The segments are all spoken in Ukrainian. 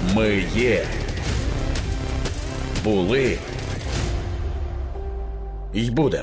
Ми є. Були. Й будем.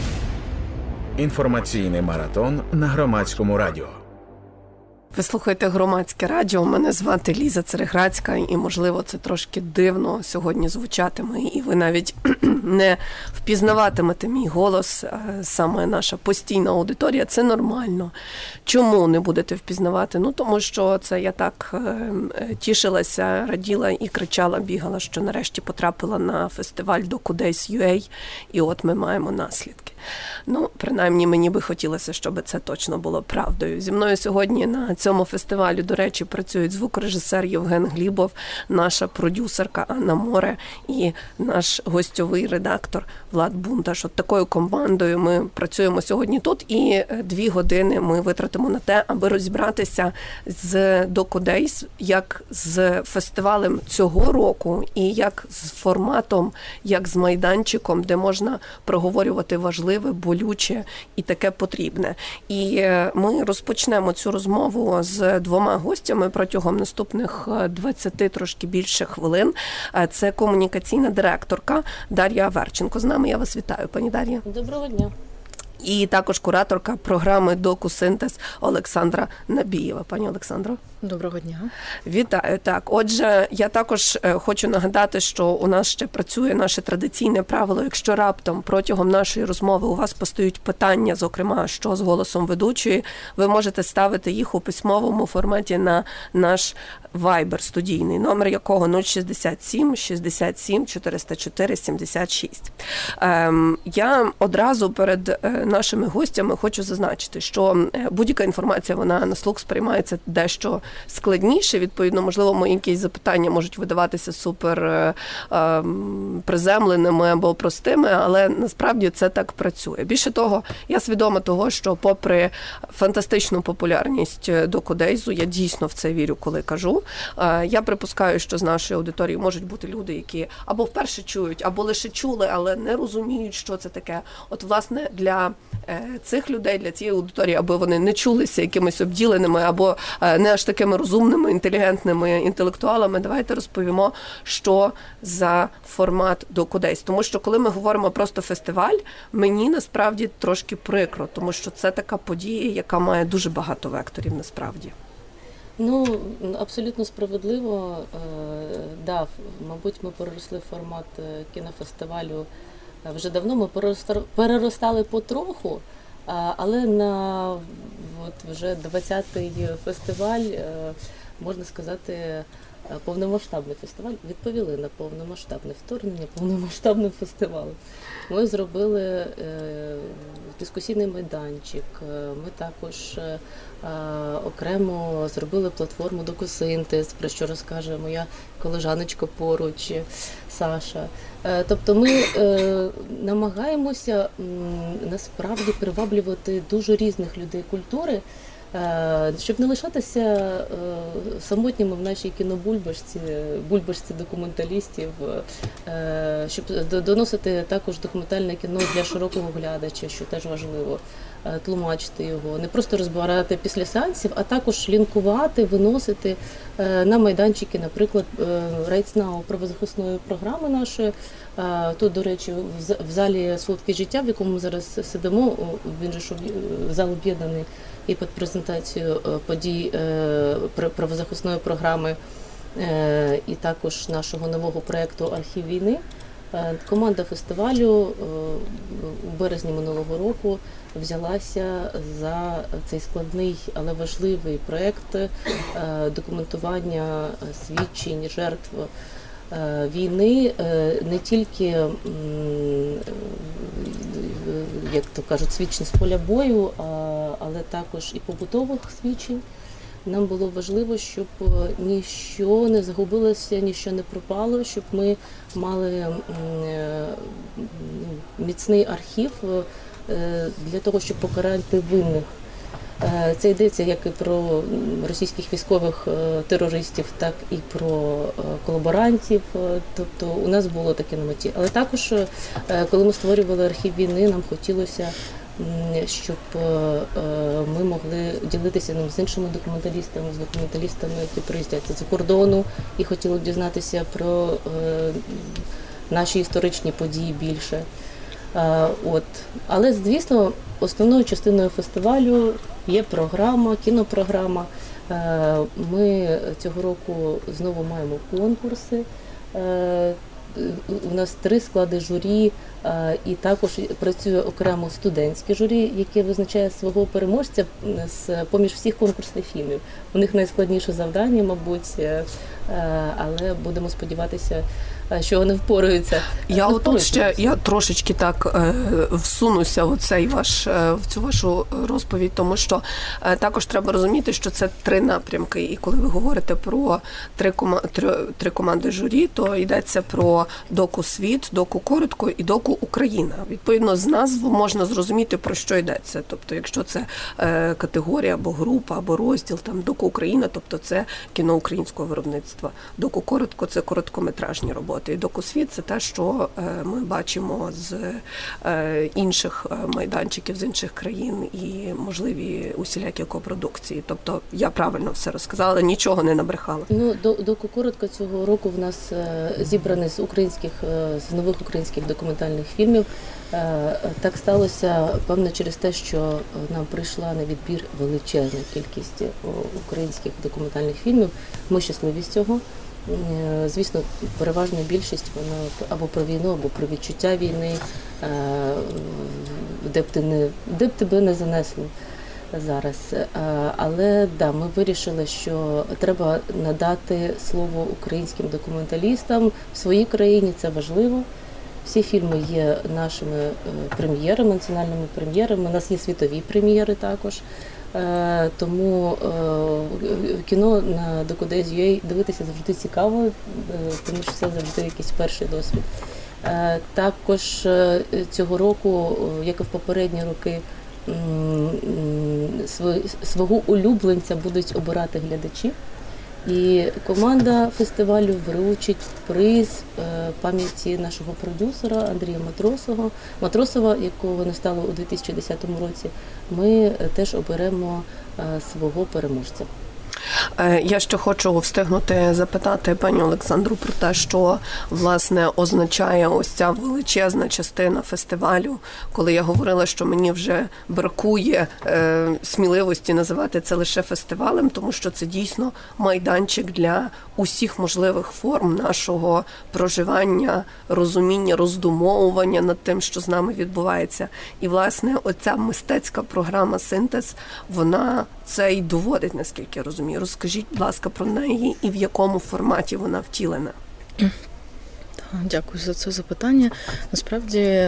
Інформаційний маратон на Громадському радіо. Ви слухаєте Громадське радіо, мене звати Ліза Цереграцька, і, можливо, це трошки дивно сьогодні звучатиме, і ви навіть не впізнаватимете мій голос, саме наша постійна аудиторія, це нормально. Чому не будете впізнавати? Ну, тому що це я так тішилася, раділа і кричала, бігала, що нарешті потрапила на фестиваль DocuDays.ua, і от ми маємо наслідки. Ну, принаймні, мені би хотілося, щоб це точно було правдою. Зі мною сьогодні на цьому фестивалі, до речі, працюють звукорежисер Євген Глібов, наша продюсерка Анна Море і наш гостьовий редактор Влад Бундаш. От такою командою ми працюємо сьогодні тут, і 2 години ми витратимо на те, аби розібратися з DocuDays, як з фестивалем цього року, і як з форматом, як з майданчиком, де можна проговорювати важливе, болюче і таке потрібне. І ми розпочнемо цю розмову з 2 гостями протягом наступних 20 трошки більше хвилин. Це комунікаційна директорка Дар'я Аверченко. З нами, я вас вітаю, пані Дар'я. Доброго дня. І також кураторка програми «Докусинтез» Олександра Набієва. Пані Олександро. Доброго дня. Вітаю. Так, отже, я також хочу нагадати, що у нас ще працює наше традиційне правило. Якщо раптом протягом нашої розмови у вас постають питання, зокрема, що з голосом ведучої, ви можете ставити їх у письмовому форматі на наш Viber студійний, номер якого 067 67 404 76. Я одразу перед нашими гостями хочу зазначити, що будь-яка інформація, вона на слух сприймається дещо складніше. Відповідно, можливо, мої якісь запитання можуть видаватися супер приземленими або простими, але насправді це так працює. Більше того, я свідома того, що попри фантастичну популярність DocuDays, я дійсно в це вірю, коли кажу. Я припускаю, що з нашої аудиторії можуть бути люди, які або вперше чують, або лише чули, але не розуміють, що це таке. От, власне, для цих людей, для цієї аудиторії, аби вони не чулися якимись обділеними, або не аж такими розумними, інтелігентними інтелектуалами, давайте розповімо, що за формат DocuDays. Тому що, коли ми говоримо просто фестиваль, мені насправді трошки прикро, тому що це така подія, яка має дуже багато векторів насправді. Ну, абсолютно справедливо. Да, мабуть, ми переросли формат кінофестивалю вже давно. Ми переростали потроху, але на вже 20-й фестиваль, можна сказати, повномасштабний фестиваль, відповіли на повномасштабне вторгнення, повномасштабним фестивалем. Ми зробили дискусійний майданчик, ми також окремо зробили платформу «Докусинтез», про що розкаже моя колежаночка поруч, Саша. Тобто ми намагаємося насправді приваблювати дуже різних людей культури, щоб не лишатися самотніми в нашій кінобульбашці, бульбашці документалістів, щоб доносити також документальне кіно для широкого глядача, що теж важливо, тлумачити його, не просто розбирати після сеансів, а також лінкувати, виносити на майданчики, наприклад, Рейцнау правозахисної програми нашої. Тут, до речі, в залі «Солодке життя», в якому ми зараз сидимо, він же зал об'єднаний і під презентацію подій правозахисної програми і також нашого нового проєкту «Архів війни». Команда фестивалю у березні минулого року взялася за цей складний, але важливий проєкт документування свідчень, жертв війни, не тільки, як то кажуть, свідчень з поля бою, але також і побутових свідчень. Нам було важливо, щоб ніщо не загубилося, ніщо не пропало, щоб ми мали міцний архів для того, щоб покарати винних. Це йдеться як і про російських військових терористів, так і про колаборантів. Тобто у нас було таке на меті. Але також, коли ми створювали архів війни, нам хотілося щоб ми могли ділитися з іншими документалістами, які приїздять з-за кордону і хотіли б дізнатися про наші історичні події більше. Але, звісно, основною частиною фестивалю є програма, кінопрограма. Ми цього року знову маємо конкурси. У нас 3 склади журі, і також працює окремо студентське журі, яке визначає свого переможця поміж всіх конкурсних фільмів. У них найскладніше завдання, мабуть, але будемо сподіватися, що вони впораються. Я трошечки так всунуся в цю вашу розповідь, тому що також треба розуміти, що це 3 напрямки. І коли ви говорите про 3 команди журі, то йдеться про доку-світ, доку-коротко і доку-Україна. Відповідно, з назв можна зрозуміти, про що йдеться. Тобто, якщо це категорія або група, або розділ, там доку-Україна, тобто це кіно українського виробництва. Доку-коротко – це короткометражні роботи. І доку-світ – це те, що ми бачимо з інших майданчиків, з інших країн і можливі усілякі копродукції. Тобто я правильно все розказала, нічого не набрехала. Доку-коротко цього року в нас зібраний з нових українських документальних фільмів. Так сталося, певно, через те, що нам прийшла на відбір величезна кількість українських документальних фільмів. Ми щасливі з цього. Звісно, переважна більшість вона або про війну, або про відчуття війни, де б тебе не занесло зараз. Але ми вирішили, що треба надати слово українським документалістам в своїй країні, це важливо. Всі фільми є нашими прем'єрами, національними прем'єрами, у нас є світові прем'єри також. Тому кіно на Docu.Days.ua дивитися завжди цікаво, тому що це завжди якийсь перший досвід. Також цього року, як і в попередні роки, свого улюбленця будуть обирати глядачі. І команда фестивалю вручить приз пам'яті нашого продюсера Андрія Матросова, якого не стало у 2010 році. Ми теж оберемо свого переможця. Я ще хочу встигнути запитати пані Олександру про те, що, власне, означає ось ця величезна частина фестивалю, коли я говорила, що мені вже бракує сміливості називати це лише фестивалем, тому що це дійсно майданчик для усіх можливих форм нашого проживання, розуміння, роздумовування над тим, що з нами відбувається. І, власне, оця мистецька програма «Синтез», вона це й доводить, наскільки я розумію. Розкажіть, будь ласка, про неї і в якому форматі вона втілена. Дякую за це запитання. Насправді,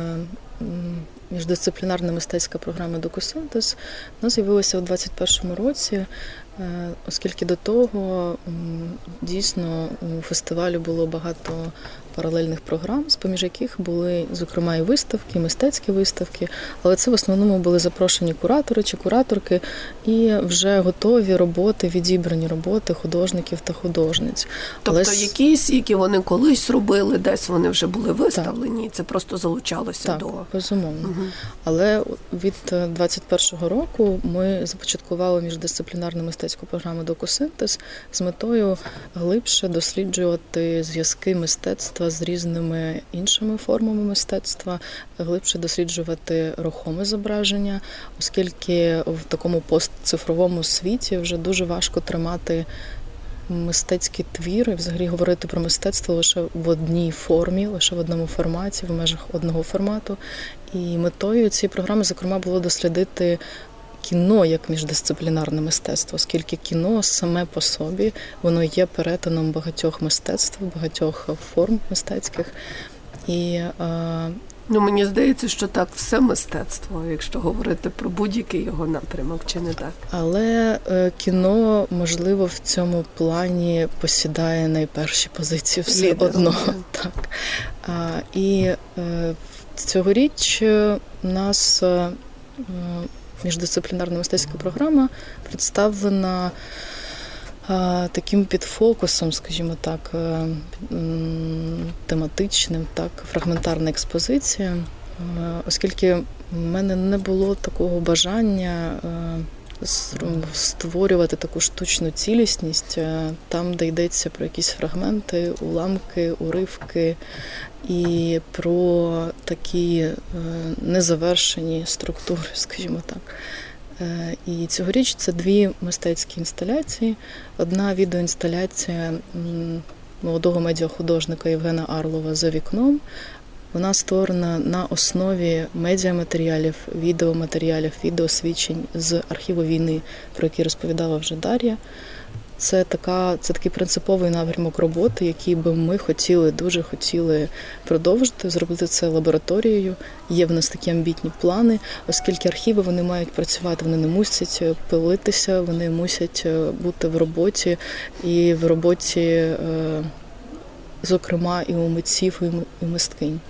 міждисциплінарна мистецька програма «Доку-синтез» вона з'явилася у 2021 році, оскільки до того дійсно у фестивалі було багато паралельних програм, з-поміж яких були, зокрема, і виставки, і мистецькі виставки, але це в основному були запрошені куратори чи кураторки і вже готові роботи, відібрані роботи художників та художниць. Тобто якісь, які вони колись робили, десь вони вже були виставлені, і це просто залучалося до... Так, безумовно. Угу. Але від 2021 року ми започаткували міждисциплінарну мистецьку програму «Доку-синтез» з метою глибше досліджувати зв'язки мистецтва з різними іншими формами мистецтва, глибше досліджувати рухоме зображення, оскільки в такому постцифровому світі вже дуже важко тримати мистецькі твіри, взагалі говорити про мистецтво лише в одній формі, лише в одному форматі, в межах одного формату. І метою цієї програми, зокрема, було дослідити кіно як міждисциплінарне мистецтво, оскільки кіно саме по собі, воно є перетином багатьох мистецтв, багатьох форм мистецьких. І мені здається, що так все мистецтво, якщо говорити про будь-який його напрямок, чи не так? Але кіно, можливо, в цьому плані посідає найперші позиції все одно. Так. І цьогоріч у нас міждисциплінарна мистецька програма представлена таким підфокусом, скажімо так, тематичним, так, фрагментарна експозиція. оскільки в мене не було такого бажання створювати таку штучну цілісність, там, де йдеться про якісь фрагменти, уламки, уривки і про такі незавершені структури, скажімо так. І цьогоріч це 2 мистецькі інсталяції. Одна відеоінсталяція молодого медіахудожника Євгена Арлова «За вікном». Вона створена на основі медіаматеріалів, відеоматеріалів, відеосвідчень з архіву війни, про які розповідала вже Дар'я. Це такий принциповий напрямок роботи, який би ми дуже хотіли продовжити, зробити це лабораторією. Є в нас такі амбітні плани, оскільки архіви вони мають працювати, вони не мусять пилитися, вони мусять бути в роботі, і в роботі, зокрема, і у митців, і мисткинь.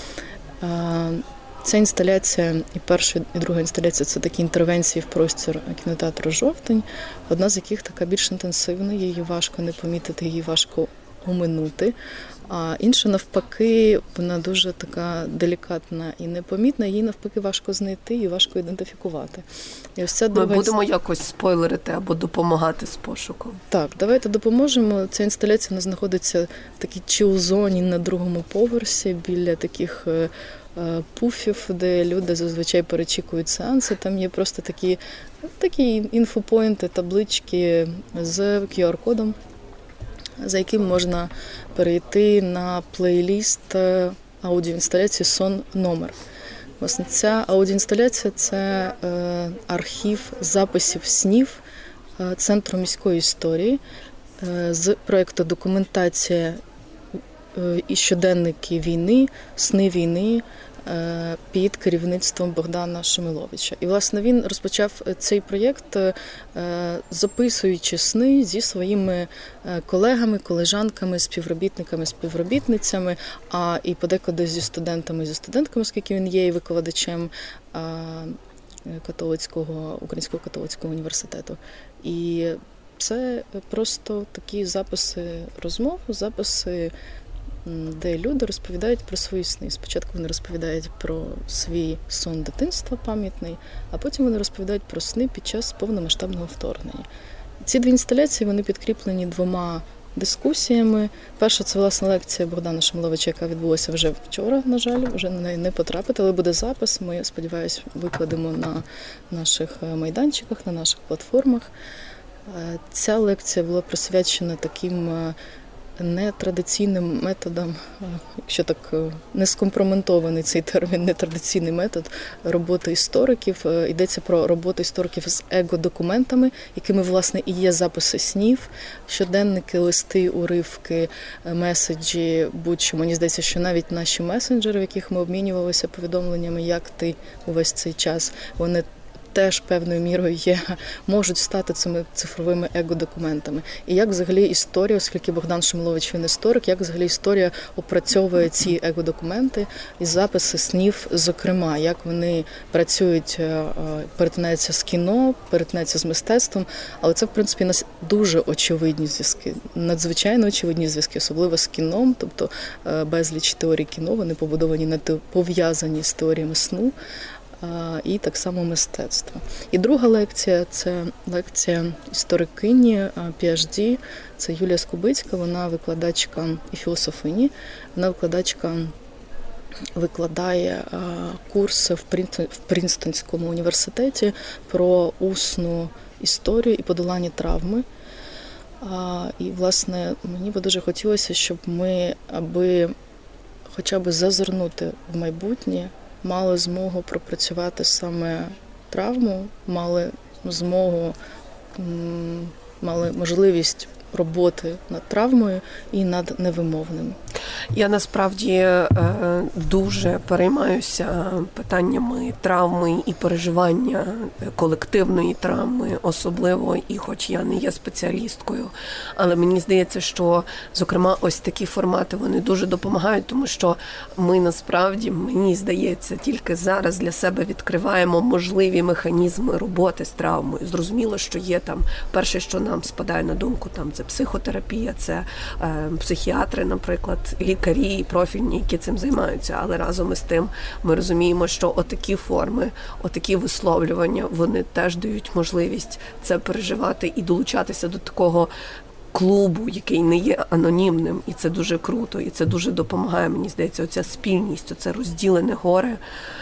Ця інсталяція, і перша, і друга інсталяція – це такі інтервенції в простір кінотеатру «Жовтень», одна з яких така більш інтенсивна, її важко не помітити, її важко оминути, а інша, навпаки, вона дуже така делікатна і непомітна, її, навпаки, важко знайти і важко ідентифікувати. І ось ця Ми будемо якось спойлерити або допомагати з пошуком. Так, давайте допоможемо. Ця інсталяція у нас знаходиться в такій чіл-зоні на 2-му поверсі, біля таких пуфів, де люди зазвичай перечікують сеанси. Там є просто такі інфопоінти, таблички з QR-кодом, за яким можна перейти на плейліст аудіоінсталяції «Сон номер». Власне, ця аудіоінсталяція – це архів записів снів Центру міської історії з проєкту «Документація і щоденники війни, сни війни» під керівництвом Богдана Шумиловича. І, власне, він розпочав цей проєкт, записуючи сни зі своїми колегами, колежанками, співробітниками, співробітницями, а і подекуди зі студентами, зі студентками, оскільки він є і викладачем Українського католицького університету. І це просто такі записи розмов, записи, де люди розповідають про свої сни. Спочатку вони розповідають про свій сон дитинства пам'ятний, а потім вони розповідають про сни під час повномасштабного вторгнення. Ці 2 інсталяції, вони підкріплені 2 дискусіями. Перша – це, власне, лекція Богдана Шумиловича, яка відбулася вже вчора, на жаль, вже на неї не потрапити, але буде запис. Ми, сподіваюся, викладемо на наших майданчиках, на наших платформах. Ця лекція була присвячена таким нетрадиційним методом, якщо так не скомпроментований цей термін, нетрадиційний метод роботи істориків. Йдеться про роботу істориків з его-документами, якими, власне, і є записи снів, щоденники, листи, уривки, меседжі, будь-що. Мені здається, що навіть наші месенджери, в яких ми обмінювалися повідомленнями, як ти увесь цей час, вони теж певною мірою можуть стати цими цифровими его-документами. І як взагалі історія, оскільки Богдан Шумилович він історик, як взагалі історія опрацьовує ці его-документи і записи снів, зокрема, як вони працюють, перетинаються з кіно, перетинаються з мистецтвом, але це, в принципі, дуже очевидні зв'язки, надзвичайно очевидні зв'язки, особливо з кіном, тобто безліч теорій кіно, вони побудовані, пов'язані з теоріями сну, і так само мистецтва. І друга лекція – це лекція історикині PhD, це Юлія Скубицька, вона викладачка і філософині, вона викладає курси в Принстонському університеті про усну історію і подолання травми. І, власне, мені би дуже хотілося, щоб ми, аби хоча б зазирнути в майбутнє, мали змогу пропрацювати саме травму, мали можливість роботи над травмою і над невимовним. Я насправді дуже переймаюся питаннями травми і переживання колективної травми особливо, і хоч я не є спеціалісткою, але мені здається, що, зокрема, ось такі формати, вони дуже допомагають, тому що ми насправді, мені здається, тільки зараз для себе відкриваємо можливі механізми роботи з травмою. Зрозуміло, що є там, перше, що нам спадає на думку, там це психотерапія, це психіатри, наприклад, лікарі і профільні, які цим займаються. Але разом із тим ми розуміємо, що отакі форми, отакі висловлювання, вони теж дають можливість це переживати і долучатися до такого клубу, який не є анонімним, і це дуже круто, і це дуже допомагає, мені здається, оця спільність, оце розділене горе.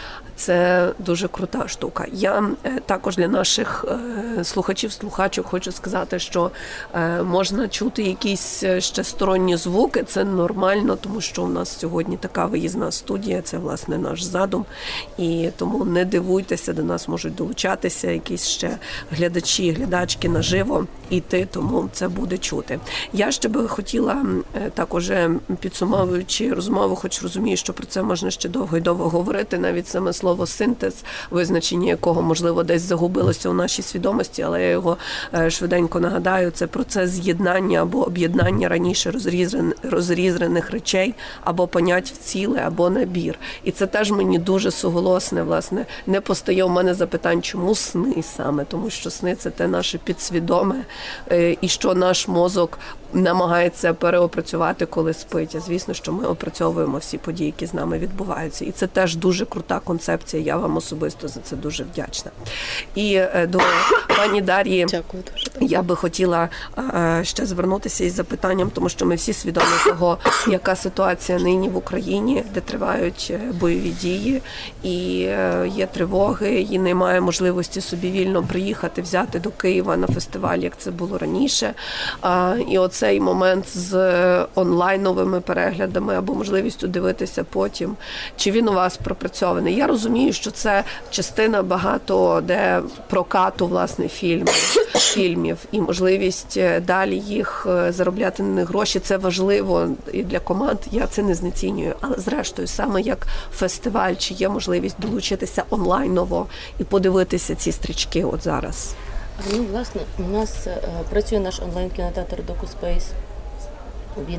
Це дуже крута штука. Я також для наших слухачів-слухачок хочу сказати, що можна чути якісь ще сторонні звуки, це нормально, тому що у нас сьогодні така виїзна студія, це, власне, наш задум, і тому не дивуйтеся, до нас можуть долучатися якісь ще глядачі, глядачки наживо іти, тому це буде чути. Я ще би хотіла, також підсумовуючи розмову, хоч розумію, що про це можна ще довго і довго говорити, навіть саме слово «синтез», визначення якого, можливо, десь загубилося у нашій свідомості, але я його швиденько нагадаю, це процес з'єднання або об'єднання раніше розрізаних речей, або понять в ціле, або набір. І це теж мені дуже суголосне, власне, не постає у мене запитань, чому сни саме, тому що сни – це те наше підсвідоме, і що наш мозок намагається переопрацювати, коли спить. Звісно, що ми опрацьовуємо всі події, які з нами відбуваються. І це теж дуже крута концепція. Я вам особисто за це дуже вдячна. І до пані Дар'ї, дякую дуже. Я би хотіла ще звернутися із запитанням, тому що ми всі свідомі того, яка ситуація нині в Україні, де тривають бойові дії, і є тривоги, і немає можливості собі вільно приїхати, взяти до Києва на фестиваль, як це було раніше. І оцей момент з онлайновими переглядами або можливістю дивитися потім, чи він у вас пропрацьований. Я розумію, що це частина багато де прокату, власне, фільмів і можливість далі їх заробляти на них гроші. Це важливо і для команд, я це не знецінюю. Але зрештою, саме як фестиваль, чи є можливість долучитися онлайново і подивитися ці стрічки от зараз? Ну, власне, у нас працює наш онлайн-кінотеатр DocuSpace. Він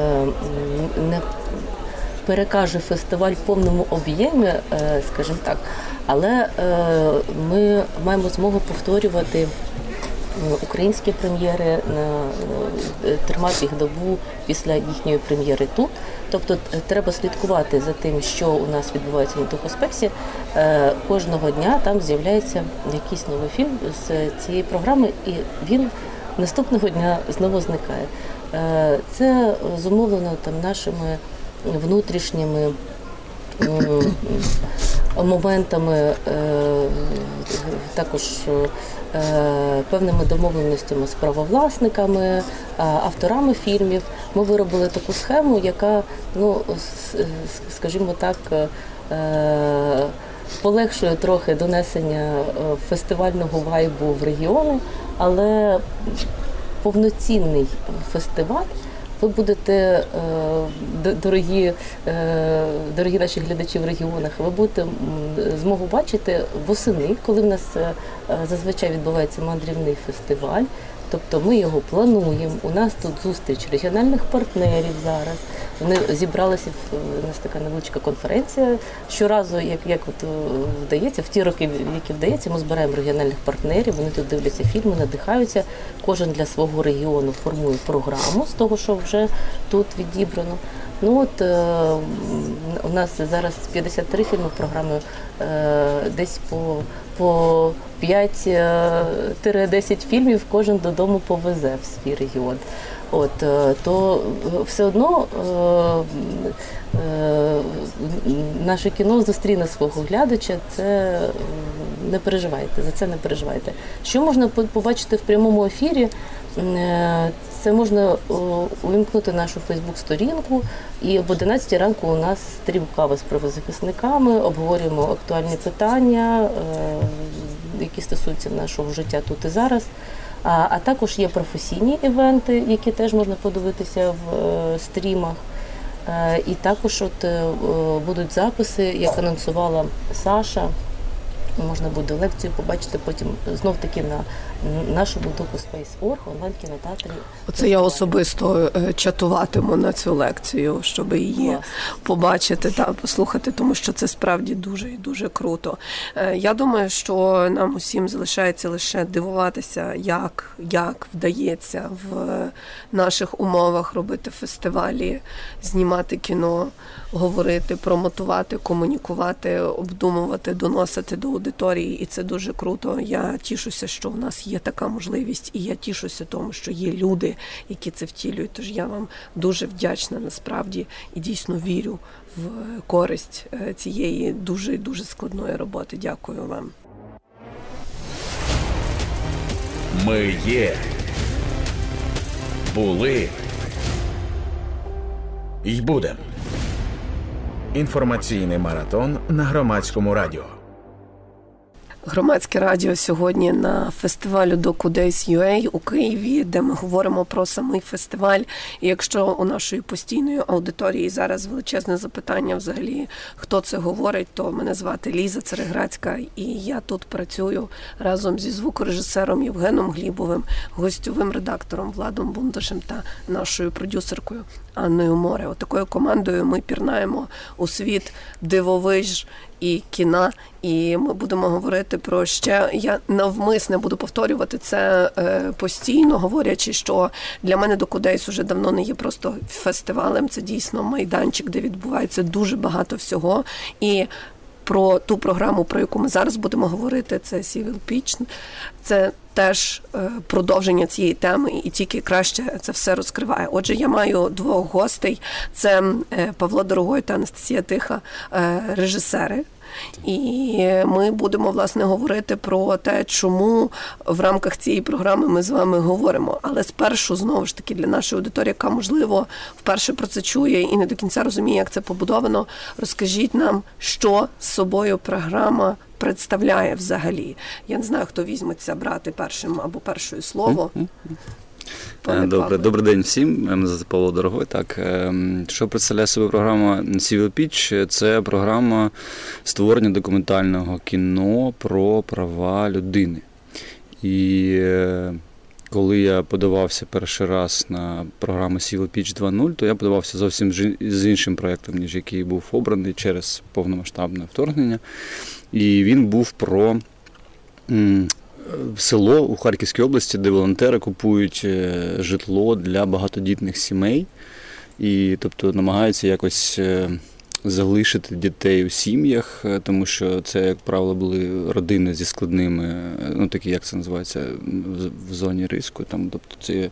не перекаже фестиваль в повному об'ємі, скажімо так, але ми маємо змогу повторювати українські прем'єри, тримати їх добу після їхньої прем'єри тут. Тобто треба слідкувати за тим, що у нас відбувається на DocuSpace. Кожного дня там з'являється якийсь новий фільм з цієї програми, і він наступного дня знову зникає. Це зумовлено там нашими внутрішніми моментами, також певними домовленостями з правовласниками, авторами фільмів. Ми виробили таку схему, яка, ну, скажімо так, полегшує трохи донесення фестивального вайбу в регіони, але повноцінний фестиваль ви будете, дорогі наші глядачі в регіонах, ви будете змогу бачити восени, коли в нас зазвичай відбувається мандрівний фестиваль. Тобто ми його плануємо, у нас тут зустріч регіональних партнерів зараз. Вони зібралися, у нас така невеличка конференція. Щоразу, як от вдається, в ті роки, які вдається, ми збираємо регіональних партнерів, вони тут дивляться фільми, надихаються. Кожен для свого регіону формує програму з того, що вже тут відібрано. Ну от у нас зараз 53 фільми в програмі, десь по 5-10 фільмів кожен додому повезе в свій регіон. От, то все одно наше кіно зустріне свого глядача, це не переживайте, за це не переживайте. Що можна побачити в прямому ефірі? Це можна увімкнути нашу Фейсбук-сторінку, і об 11 ранку у нас стрім кави з правозахисниками, обговорюємо актуальні питання, які стосуються нашого життя тут і зараз. А також є професійні івенти, які теж можна подивитися в стрімах. І також будуть записи, як анонсувала Саша. Можна буде лекцію побачити потім знов-таки на нашому DocuSpace.org, онлайн-кінотеатрі. Оце я особисто чатуватиму на цю лекцію, щоб її побачити та послухати, тому що це справді дуже і дуже круто. Я думаю, що нам усім залишається лише дивуватися, як вдається в наших умовах робити фестивалі, знімати кіно, говорити, промотувати, комунікувати, обдумувати, доносити до аудиторії. І це дуже круто. Я тішуся, що в нас є така можливість, і я тішуся тому, що є люди, які це втілюють. Тож я вам дуже вдячна насправді і дійсно вірю в користь цієї дуже і дуже складної роботи. Дякую вам. Ми є. Були. І будем. Інформаційний маратон на Громадському радіо. Громадське радіо сьогодні на фестивалю DocuDays.ua у Києві, де ми говоримо про самий фестиваль. І якщо у нашої постійної аудиторії зараз величезне запитання взагалі, хто це говорить, то мене звати Ліза Цереграцька, і я тут працюю разом зі звукорежисером Євгеном Глібовим, гостьовим редактором Владом Бундашем та нашою продюсеркою Анною Море. Отакою командою ми пірнаємо у світ дивовиж і кіна, і ми будемо говорити про ще, я навмисне буду повторювати це постійно, говорячи, що для мене DocuDays уже давно не є просто фестивалем, це дійсно майданчик, де відбувається дуже багато всього, і про ту програму, про яку ми зараз будемо говорити, це Civil Pitch, це теж продовження цієї теми і тільки краще це все розкриває. Отже, я маю двох гостей. Це Павло Дорогой та Анастасія Тиха, режисери. І ми будемо, власне, говорити про те, чому в рамках цієї програми ми з вами говоримо. Але спершу, знову ж таки, для нашої аудиторії, яка, можливо, вперше про це чує і не до кінця розуміє, як це побудовано, розкажіть нам, що з собою програма представляє взагалі. Я не знаю, хто візьметься брати першим або першою слово. Добрий день всім. Мене звати Павло Дорогой. Так, що представляє собою програма Civil Pitch? Це програма створення документального кіно про права людини. І коли я подавався перший раз на програму Civil Pitch 2.0, то я подавався зовсім з іншим проєктом, ніж який був обраний через повномасштабне вторгнення. І він був про село у Харківській області, де волонтери купують житло для багатодітних сімей. І, тобто, намагаються якось залишити дітей у сім'ях, тому що це, як правило, були родини зі складними, ну такі, як це називається, в зоні риску. Там, тобто це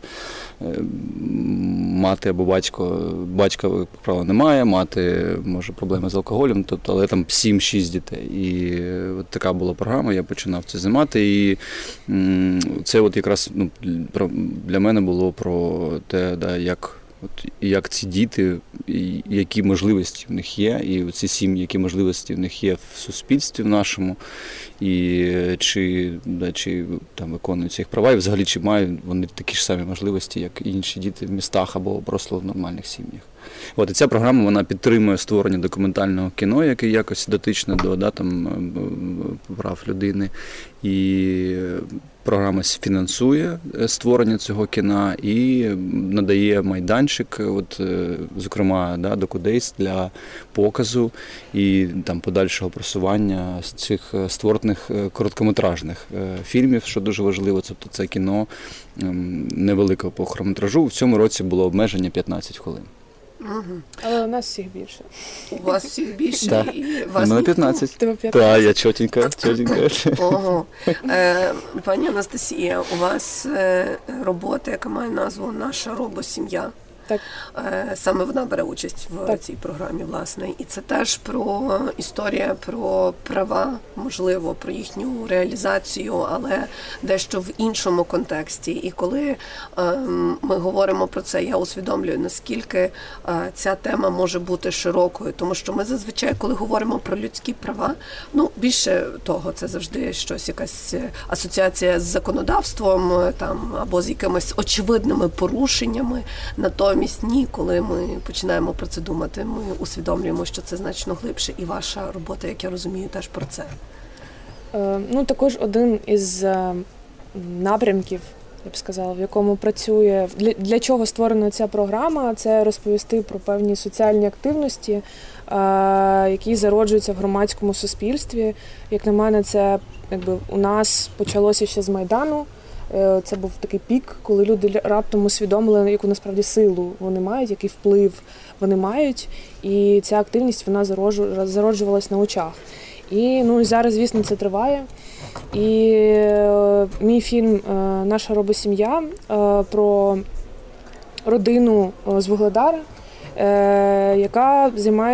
мати або батька, як правило, немає, мати, може, проблеми з алкоголем, тобто, але там 7-6 дітей. І от така була програма, я починав це знімати, і це от якраз для мене було про те, як ці діти, які можливості в них є, і ці сім'ї, які можливості в них є в суспільстві в нашому, і чи там виконують їх права, і взагалі чи мають вони такі ж самі можливості, як і інші діти в містах або просто в нормальних сім'ях. От, і ця програма, вона підтримує створення документального кіно, яке якось дотичне до прав людини. І програма фінансує створення цього кіна і надає майданчик, зокрема, DocuDays для показу і там подальшого просування з цих створених короткометражних фільмів, що дуже важливо. Тобто це кіно невеликого по хронометражу. В цьому році було обмеження 15 хвилин. Угу. Але у нас всіх більше. У вас всіх більше? Так. І вас у мене 15. Тебе 15? Так, я чотенька. Ого. Пані Анастасія, у вас робота, яка має назву «Наша робосім'я». Так. Саме вона бере участь в цій програмі, власне. І це теж про історія про права, можливо, про їхню реалізацію, але дещо в іншому контексті. І коли ми говоримо про це, я усвідомлюю, наскільки ця тема може бути широкою. Тому що ми зазвичай, коли говоримо про людські права, більше того, це завжди щось, якась асоціація з законодавством там, або з якимись очевидними порушеннями. Натомість ні, коли ми починаємо про це думати, ми усвідомлюємо, що це значно глибше. І ваша робота, як я розумію, теж про це. Також один із напрямків, я б сказала, в якому працює, для чого створена ця програма, це розповісти про певні соціальні активності, які зароджуються в громадському суспільстві. Як на мене, це у нас почалося ще з Майдану. Це був такий пік, коли люди раптом усвідомили, яку насправді силу вони мають, який вплив вони мають. І ця активність, вона зароджувалась на очах. І зараз, звісно, це триває. І мій фільм «Наша робосім'я» про родину з Вугледара, яка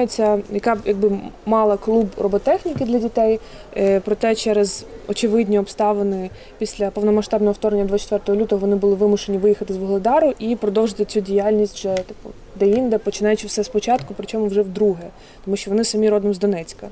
мала клуб роботехніки для дітей, проте через очевидні обставини після повномасштабного вторгнення 24 лютого вони були вимушені виїхати з Вугледару і продовжити цю діяльність вже де-інде, починаючи все спочатку, причому вже вдруге, тому що вони самі родом з Донецька.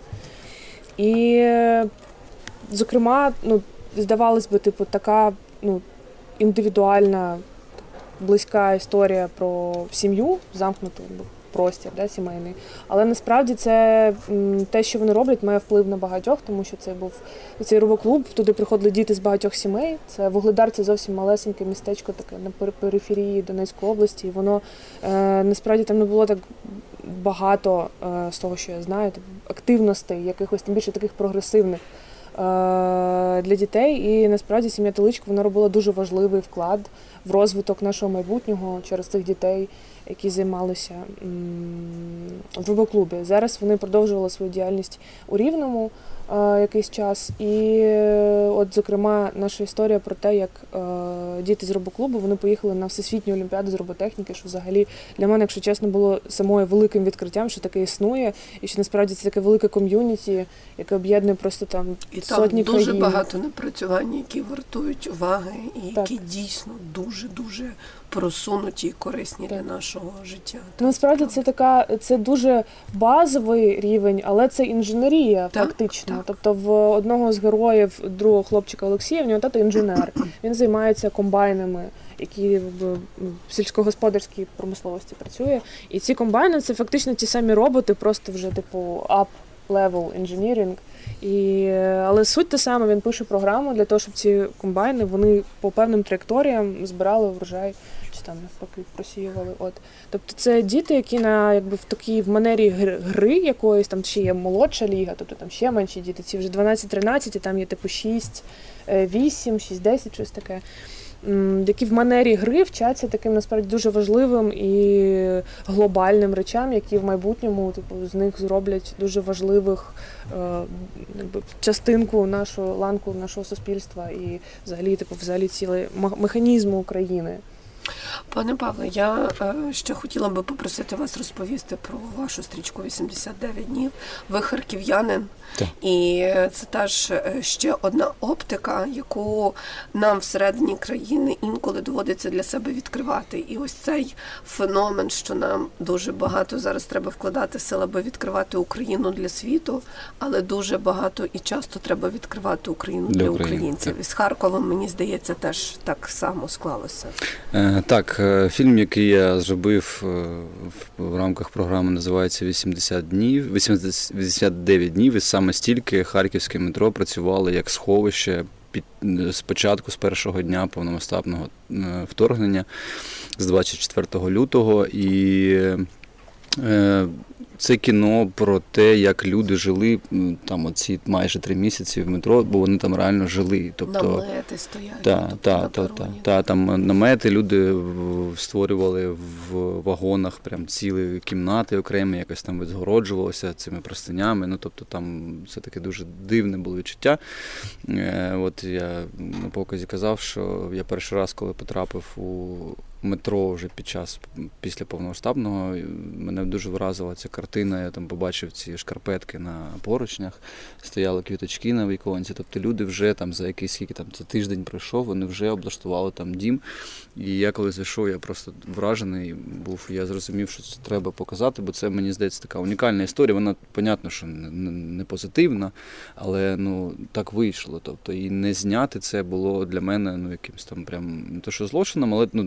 І, зокрема, здавалось би, така індивідуальна, близька історія про сім'ю, замкнуту простір, сімейний. Але насправді це те, що вони роблять, має вплив на багатьох, тому що це був цей робоклуб, туди приходили діти з багатьох сімей. Це Вугледар, це зовсім малесеньке містечко таке на периферії Донецької області. І воно насправді там не було так багато, з того, що я знаю, активностей, якихось тим більше таких прогресивних для дітей. І насправді сім'я Теличко, вона робила дуже важливий вклад в розвиток нашого майбутнього через цих дітей, які займалися в робоклубі. Зараз вони продовжували свою діяльність у Рівному якийсь час. І от, зокрема, наша історія про те, як діти з робоклубу, вони поїхали на Всесвітню олімпіаду з роботехніки, що взагалі для мене, якщо чесно, було самою великим відкриттям, що таке існує, і що насправді це таке велике ком'юніті, яке об'єднує просто там сотні країн. І там дуже багато напрацювань, які вартують уваги, і які дійсно дуже-дуже просунуті і корисні для нашого життя. Насправді це дуже базовий рівень, але це інженерія фактично. Так. Тобто в одного з героїв, другого хлопчика Олексія, в нього тато інженер. Він займається комбайнами, які в сільськогосподарській промисловості працює. І ці комбайни – це фактично ті самі роботи, просто вже up-level engineering. Але суть та сама, він пише програму для того, щоб ці комбайни, вони по певним траєкторіям збирали врожай, чи там навпаки просіювали. Тобто це діти, які в манері гри якоїсь, там ще є молодша ліга, тобто там ще менші діти, ці вже 12-13, і там є 6, 8, 6, 10, щось таке. Які в манері гри вчаться таким, насправді, дуже важливим і глобальним речам, які в майбутньому з них зроблять дуже важливих частинку ланку нашого суспільства і взагалі цілий механізму України. Пане Павле, я ще хотіла би попросити вас розповісти про вашу стрічку «89 днів». Ви харків'янин, і це теж ще одна оптика, яку нам всередині країни інколи доводиться для себе відкривати. І ось цей феномен, що нам дуже багато зараз треба вкладати сил, аби відкривати Україну для світу, але дуже багато і часто треба відкривати Україну для українців. І з Харковом, мені здається, теж так само склалося. Так, фільм, який я зробив в рамках програми, називається «89 днів», і саме стільки харківське метро працювало як сховище спочатку, з першого дня повномасштабного вторгнення, з 24 лютого. І це кіно про те, як люди жили там оці майже 3 місяці в метро, бо вони там реально жили. Тобто, намети стоять. Там намети, люди створювали в вагонах прям цілі кімнати окремі, якось там відгороджувалося цими простинями. Тобто там це таке дуже дивне було відчуття. От я на показі казав, що я перший раз, коли потрапив у метро вже після повномасштабного, мене дуже вразила ця картина. Я там побачив ці шкарпетки на поручнях, стояли квіточки на віконці. Тобто люди вже там за якийсь, скільки там це тиждень пройшов, вони вже облаштували там дім. І я коли зайшов, я просто вражений був. Я зрозумів, що це треба показати, бо це, мені здається, така унікальна історія. Вона, понятно, що не позитивна, але так вийшло. Тобто і не зняти це було для мене якимось там прям не то що злочином, але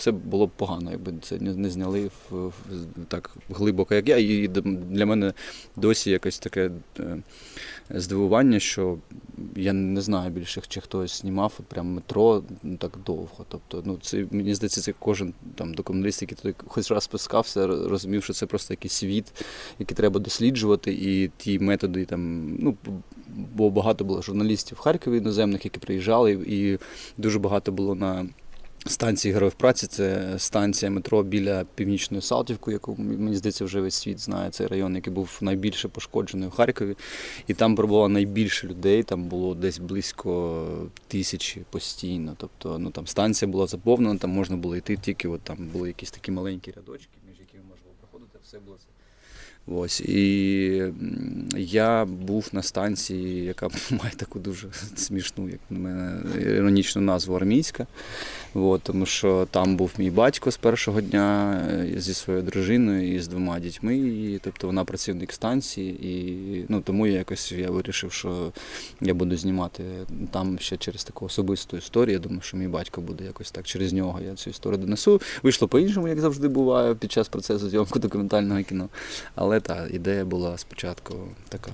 це було б погано, якби це не зняли так глибоко, як я. І для мене досі якось таке здивування, що я не знаю більше, чи хтось знімав прям метро так довго. Тобто, це, мені здається, це кожен там документаліст, який туди хоч раз спускався, розумів, що це просто якийсь світ, який треба досліджувати, і ті методи там, бо багато було журналістів в Харкові іноземних, які приїжджали, і дуже багато було на станції Героїв праці, це станція метро біля Північної Салтівки, яку, мені здається, вже весь світ знає. Цей район, який був найбільше пошкоджений в Харкові. І там прибуло найбільше людей, там було десь близько 1000 постійно. Тобто, там станція була заповнена, там можна було йти тільки, там були якісь такі маленькі рядочки, між якими можна було проходити, все було це. Ось, і я був на станції, яка має таку дуже смішну, як на мене, іронічну назву «Армійська». Тому що там був мій батько з першого дня зі своєю дружиною і з 2 дітьми. І, тобто вона працівник станції, і тому я вирішив, що я буду знімати там ще через таку особисту історію. Я думаю, що мій батько буде якось так, через нього я цю історію донесу. Вийшло по-іншому, як завжди буває під час процесу зйомки документального кіно. Але ідея була спочатку така.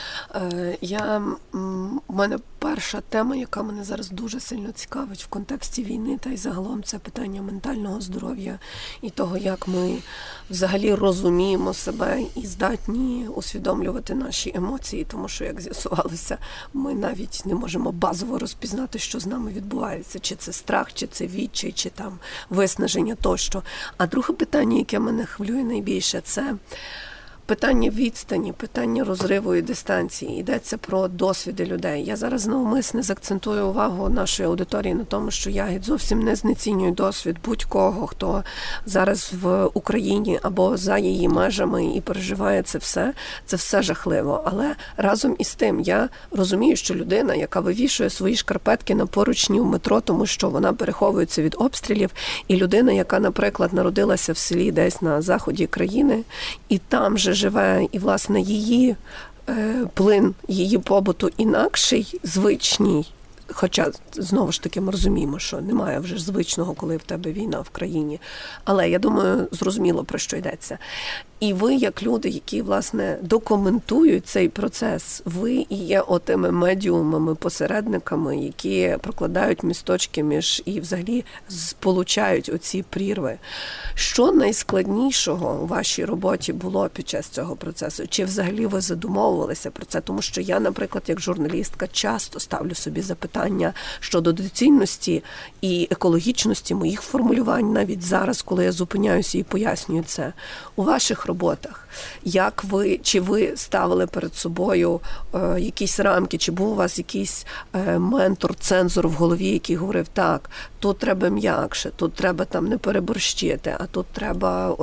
У мене перша тема, яка мене зараз дуже сильно цікавить в контексті війни, та й загалом це питання ментального здоров'я і того, як ми взагалі розуміємо себе і здатні усвідомлювати наші емоції, тому що, як з'ясувалося, ми навіть не можемо базово розпізнати, що з нами відбувається, чи це страх, чи це відчай, чи там виснаження тощо. А друге питання, яке мене хвилює найбільше, це питання відстані, питання розриву і дистанції. Йдеться про досвіди людей. Я зараз навмисне заакцентую увагу нашої аудиторії на тому, що я зовсім не знецінюю досвід будь-кого, хто зараз в Україні або за її межами і переживає це все жахливо. Але разом із тим я розумію, що людина, яка вивішує свої шкарпетки на поручні в метро, тому що вона переховується від обстрілів, і людина, яка, наприклад, народилася в селі десь на заході країни, і там же живе, і, власне, її плин, її побуту інакший, звичній, хоча, знову ж таки, ми розуміємо, що немає вже звичного, коли в тебе війна в країні. Але, я думаю, зрозуміло, про що йдеться. І ви, як люди, які, власне, документують цей процес, ви і є отими медіумами, посередниками, які прокладають місточки між і, взагалі, сполучають оці прірви. Що найскладнішого у вашій роботі було під час цього процесу? Чи взагалі ви задумовувалися про це? Тому що я, наприклад, як журналістка, часто ставлю собі запитання щодо доцільності і екологічності моїх формулювань, навіть зараз, коли я зупиняюся і пояснюю це. У ваших роботах, чи ви ставили перед собою якісь рамки, чи був у вас якийсь ментор, цензор в голові, який говорив, так, тут треба м'якше, тут треба там не переборщити, а тут треба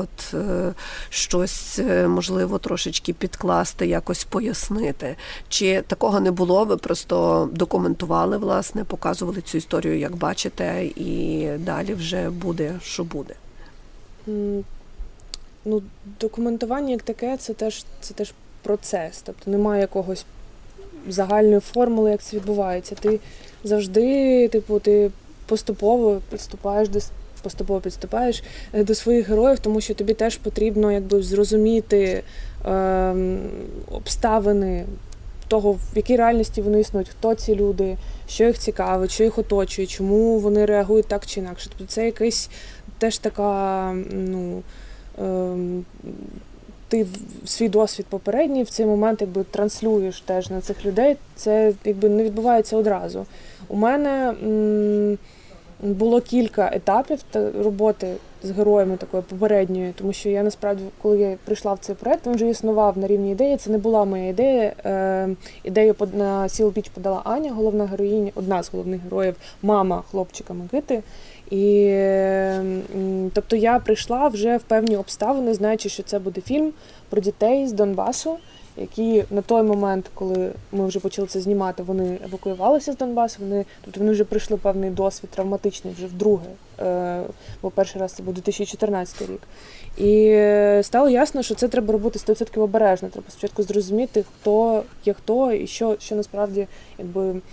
щось, можливо, трошечки підкласти, якось пояснити. Чи такого не було, ви просто документували, власне, показували цю історію, як бачите, і далі вже буде, що буде? Документування як таке, це теж процес. Тобто немає якогось загальної формули, як це відбувається. Ти завжди, ти поступово підступаєш до своїх героїв, тому що тобі теж потрібно зрозуміти обставини того, в якій реальності вони існують, хто ці люди, що їх цікавить, що їх оточує, чому вони реагують так чи інакше. Тобто це якась теж така, ти свій досвід попередній в цей момент транслюєш теж на цих людей, це не відбувається одразу. У мене було кілька етапів роботи з героями такої попередньої, тому що я насправді, коли я прийшла в цей проект, він вже існував на рівні ідеї, це не була моя ідея. Ідею на Seal Beach подала Аня, головна героїня, одна з головних героїв, мама хлопчика Микити. І, тобто я прийшла вже в певні обставини, знаючи, що це буде фільм про дітей з Донбасу, які на той момент, коли ми вже почали це знімати, вони евакуювалися з Донбасу, вони вже пройшли певний досвід травматичний вже вдруге, бо перший раз це був 2014 рік. І стало ясно, що це треба робити 100% обережно, треба спочатку зрозуміти, хто є хто і що насправді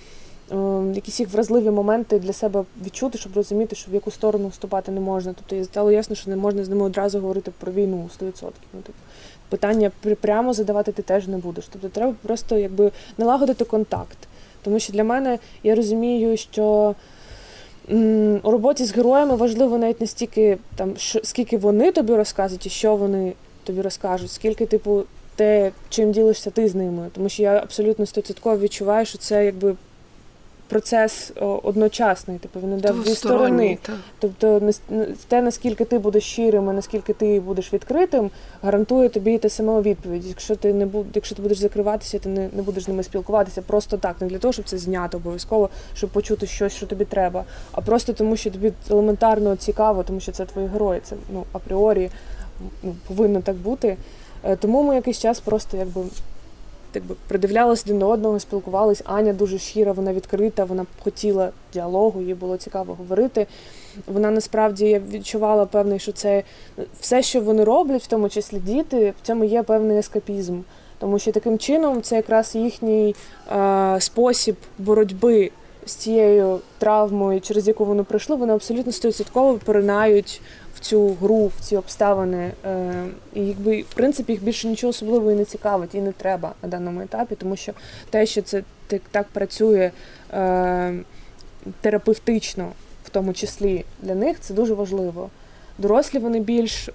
якісь їх вразливі моменти для себе відчути, щоб розуміти, що в яку сторону вступати не можна. Тобто стало ясно, що не можна з ними одразу говорити про війну 100%. Ну, тобто, питання прямо задавати ти теж не будеш. Тобто треба просто якби налагодити контакт. Тому що для мене, я розумію, що у роботі з героями важливо навіть не стільки, скільки вони тобі розказують і що вони тобі розкажуть, скільки, те, чим ділишся ти з ними. Тому що я абсолютно 100% відчуваю, що це якби процес одночасний, він йде в дві сторони. Тобто те, наскільки ти будеш щирим, і наскільки ти будеш відкритим, гарантує тобі те саме відповідь. Якщо ти будеш закриватися, ти не будеш з ними спілкуватися просто так, не для того, щоб це зняти обов'язково, щоб почути щось, що тобі треба, а просто тому, що тобі елементарно цікаво, тому що це твої герої, це апріорі повинно так бути. Тому ми якийсь час просто якби придивлялися один до одного, спілкувалися. Аня дуже щира, вона відкрита, вона хотіла діалогу, їй було цікаво говорити. Вона насправді, я відчувала певний, що це все, що вони роблять, в тому числі діти, в цьому є певний ескапізм. Тому що таким чином це якраз їхній спосіб боротьби з цією травмою, через яку вони пройшли, вони абсолютно 100% поринають в цю гру, в ці обставини. І якби, в принципі, їх більше нічого особливого і не цікавить, і не треба на даному етапі, тому що те, що це так працює терапевтично, в тому числі для них, це дуже важливо. Дорослі вони більш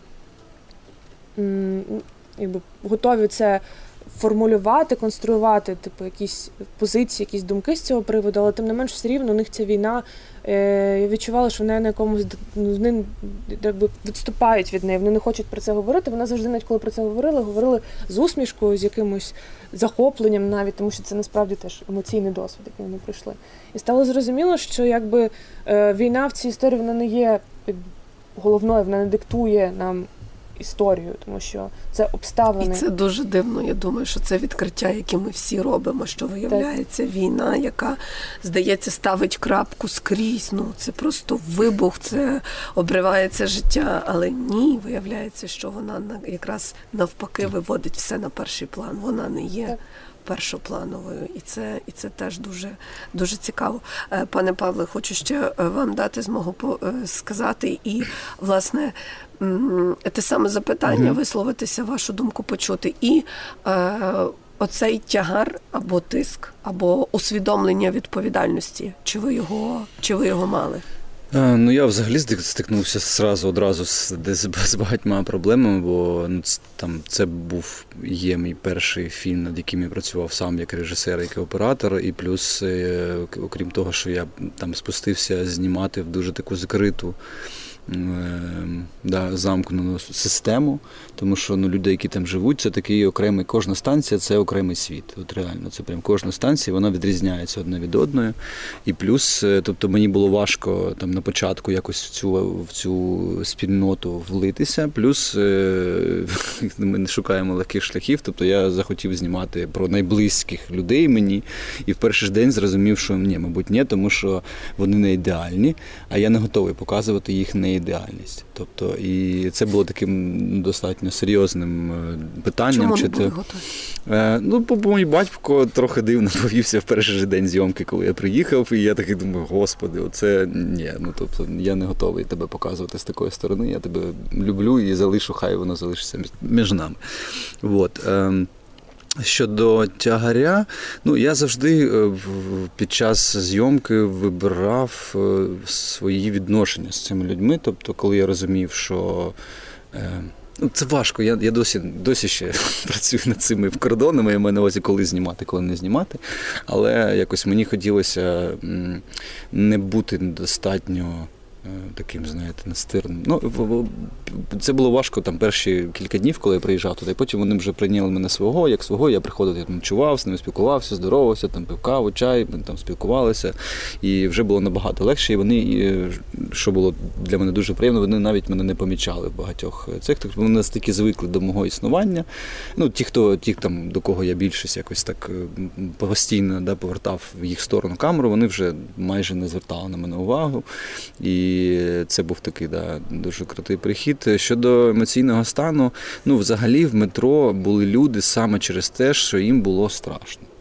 готові це формулювати, конструювати якісь позиції, якісь думки з цього приводу, але тим не менш все рівно у них ця війна, я відчувала, що вони на якомусь, вони відступають від неї, вони не хочуть про це говорити, вона завжди, навіть коли про це говорили з усмішкою, з якимось захопленням навіть, тому що це насправді теж емоційний досвід, який вони пройшли. І стало зрозуміло, що якби війна в цій історії, вона не є головною, вона не диктує нам історію, тому що це обставини. І це дуже дивно, я думаю, що це відкриття, яке ми всі робимо, що виявляється війна, яка, здається, ставить крапку скрізь, це просто вибух, це обривається життя, але ні, виявляється, що вона якраз навпаки виводить все на перший план, вона не є першоплановою, і це теж дуже, дуже цікаво. Пане Павле, хочу ще вам дати змогу сказати і, власне, те саме запитання, висловитися, вашу думку почути. І оцей тягар або тиск, або усвідомлення відповідальності, чи ви його мали? Я взагалі стикнувся одразу з багатьма проблемами, бо це є мій перший фільм, над яким я працював сам як режисер, як оператор, і плюс, окрім того, що я там спустився знімати в дуже таку закриту, замкнену систему, тому що люди, які там живуть, це такий окремий, кожна станція – це окремий світ. От реально, це прям кожна станція, вона відрізняється одна від одної. І плюс, тобто мені було важко там на початку якось в цю спільноту влитися, плюс ми не шукаємо легких шляхів, тобто я захотів знімати про найблизьких людей мені, і в перший ж день зрозумів, що ні, мабуть, ні, тому що вони не ідеальні, а я не готовий показувати їх неідеальність. Тобто, і це було таким достатньо серйозним питанням. Чому не були готові? Бо мій батько трохи дивно повівся в перший же день зйомки, коли я приїхав, і я такий думаю, господи, оце ні, тобто я не готовий тебе показувати з такої сторони, я тебе люблю і залишу, хай воно залишиться між нами. Щодо тягаря, я завжди під час зйомки вибирав свої відношення з цими людьми. Тобто, коли я розумів, що це важко, я досі ще працюю над цими кордонами, я маю на увазі, коли знімати, коли не знімати, але якось мені хотілося не бути достатньо таким, настирним. Це було важко перші кілька днів, коли я приїжджав туди. Потім вони вже прийняли мене як свого. Я приходив, я ночував, з ними спілкувався, здоровався, пив каву, чай, ми спілкувалися. І вже було набагато легше. І вони, що було для мене дуже приємно, вони навіть мене не помічали в багатьох цих. Тобто вони настільки звикли до мого існування. Ті, до кого я більшість якось так постійно повертав в їх сторону камеру, вони вже майже не звертали на мене увагу. І це був такий дуже крутий прихід. Щодо емоційного стану, взагалі в метро були люди саме через те, що їм було страшно.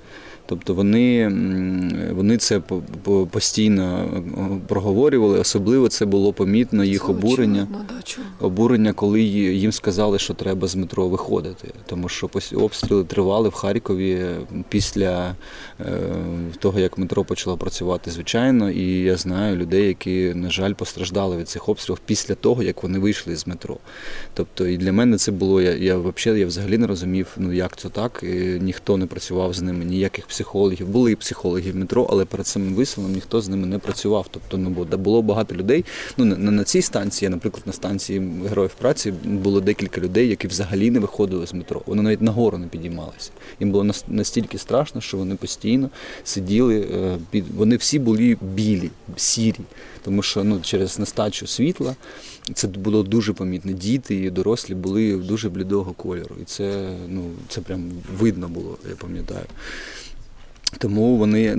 Тобто вони це постійно проговорювали, особливо це було помітно їх обурення, коли їм сказали, що треба з метро виходити. Тому що обстріли тривали в Харкові після того, як метро почало працювати, звичайно, і я знаю людей, які, на жаль, постраждали від цих обстрілів після того, як вони вийшли з метро. Тобто і для мене це було, я взагалі не розумів, як це так, і ніхто не працював з ними, ніяких психологів. Були психологи в метро, але перед самим виселенням ніхто з ними не працював. Тобто, було багато людей, не на цій станції, а, наприклад, на станції Героїв праці було декілька людей, які взагалі не виходили з метро. Вони навіть нагору не підіймалися. Їм було настільки страшно, що вони постійно сиділи, вони всі були білі, сірі, тому що через нестачу світла це було дуже помітно. Діти і дорослі були дуже блідого кольору. І це прям видно було, я пам'ятаю. Тому вони,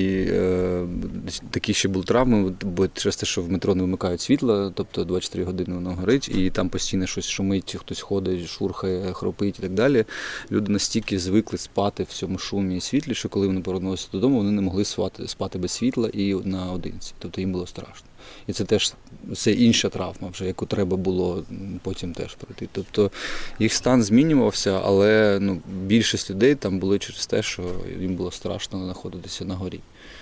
такі ще були травми, бо через те, що в метро не вимикають світло, тобто 24 години воно горить, і там постійно щось шумить, хтось ходить, шурхає, хропить і так далі. Люди настільки звикли спати в цьому шумі і світлі, що коли вони повернулися додому, вони не могли спати без світла і наодинці. Тобто їм було страшно. І це інша травма вже, яку треба було потім теж пройти. Тобто їх стан змінювався, але більшість людей там були через те, що їм було страшно знаходитися на горі.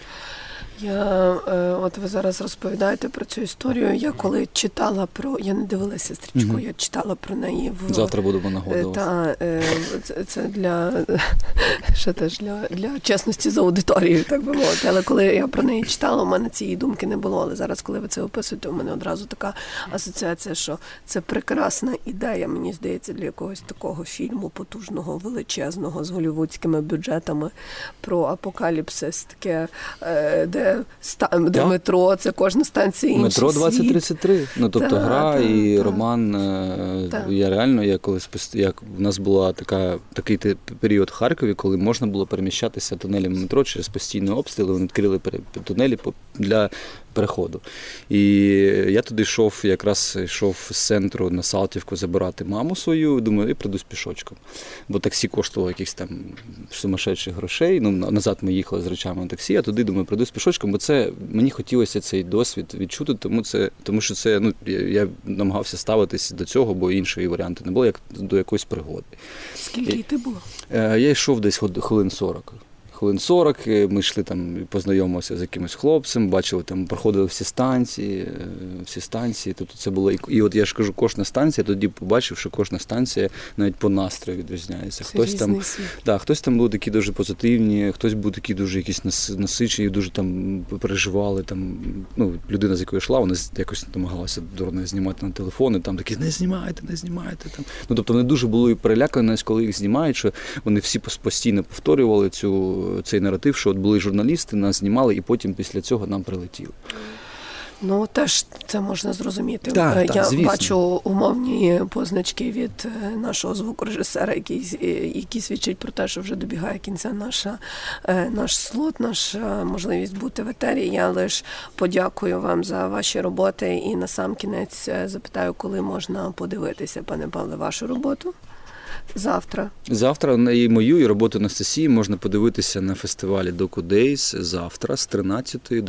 От ви зараз розповідаєте про цю історію. Я коли читала я не дивилася стрічку, я читала про неї Завтра будемо нагодувати. Це для чесності з аудиторією, так би мовити. Але коли я про неї читала, у мене цієї думки не було. Але зараз, коли ви це описуєте, у мене одразу така асоціація, що це прекрасна ідея, мені здається, для якогось такого фільму потужного, величезного, з голлівудськими бюджетами про апокаліпсис, таке, де метро, це кожна станція інший Метро 2033. Тобто гра і роман. Я колись, у нас була такий період в Харкові, коли можна було переміщатися тунелями метро через постійні обстріли, вони відкрили тунелі для переходу. І я туди йшов з центру на Салтівку забирати маму свою, думаю, і прийду з пішочком. Бо таксі коштувало якихось там сумасшедших грошей. Назад ми їхали з речами на таксі, а туди, думаю, прийду з пішочком, бо мені хотілося цей досвід відчути, тому що це, я намагався ставитись до цього, бо іншої варіанти не було, як до якоїсь пригоди. Скільки йти було? Я йшов десь хвилин 40. Ми йшли там, познайомилися з якимось хлопцем, бачили, там проходили всі станції, тобто це було, і от я ж кажу, кожна станція, тоді побачив, що кожна станція навіть по настрою відрізняється. Хтось там був такі дуже позитивні, хтось був такий дуже якісь насичені, дуже там переживали, там, людина, з якою йшла, вона якось намагалася дурно знімати на телефони, там такі, не знімайте. Там. Тобто вони дуже були перелякані, коли їх знімають, що вони всі постійно повторювали цей наратив, що от були журналісти, нас знімали, і потім після цього нам прилетіли. Теж це можна зрозуміти. Я бачу умовні позначки від нашого звукорежисера, які свідчать про те, що вже добігає кінця наш слот, наша можливість бути в етері. Я лише подякую вам за ваші роботи і насамкінець запитаю, коли можна подивитися, пане Павле, вашу роботу. Завтра і мою, і роботу Анастасії можна подивитися на фестивалі Docu Days завтра з 13 до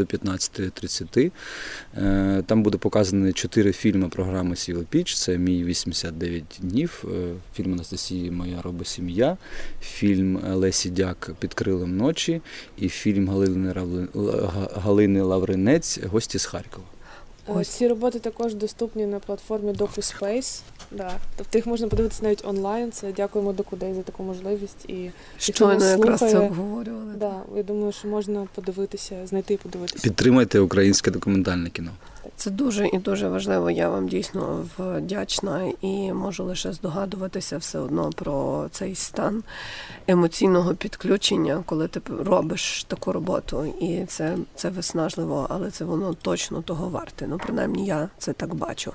15:30. Там буде показані 4 фільми програми Сіла Піч. Це «Мій 89 днів», фільм Анастасії «Моя робить сім'я», фільм Лесі Дяк «Під крилом ночі» і фільм Галини Лавринець «Гості з Харкова». Ці роботи також доступні на платформі DocuSpace. Тобто їх можна подивитися навіть онлайн. Це дякуємо Docu Days за таку можливість. І щойно якраз це обговорювали. Я думаю, що можна знайти і подивитися. Підтримайте українське документальне кіно. Це дуже і дуже важливо. Я вам дійсно вдячна і можу лише здогадуватися все одно про цей стан емоційного підключення, коли ти робиш таку роботу. І це виснажливо, але це воно точно того варте. Принаймні я це так бачу.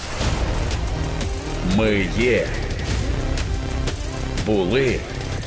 Ми є. Були.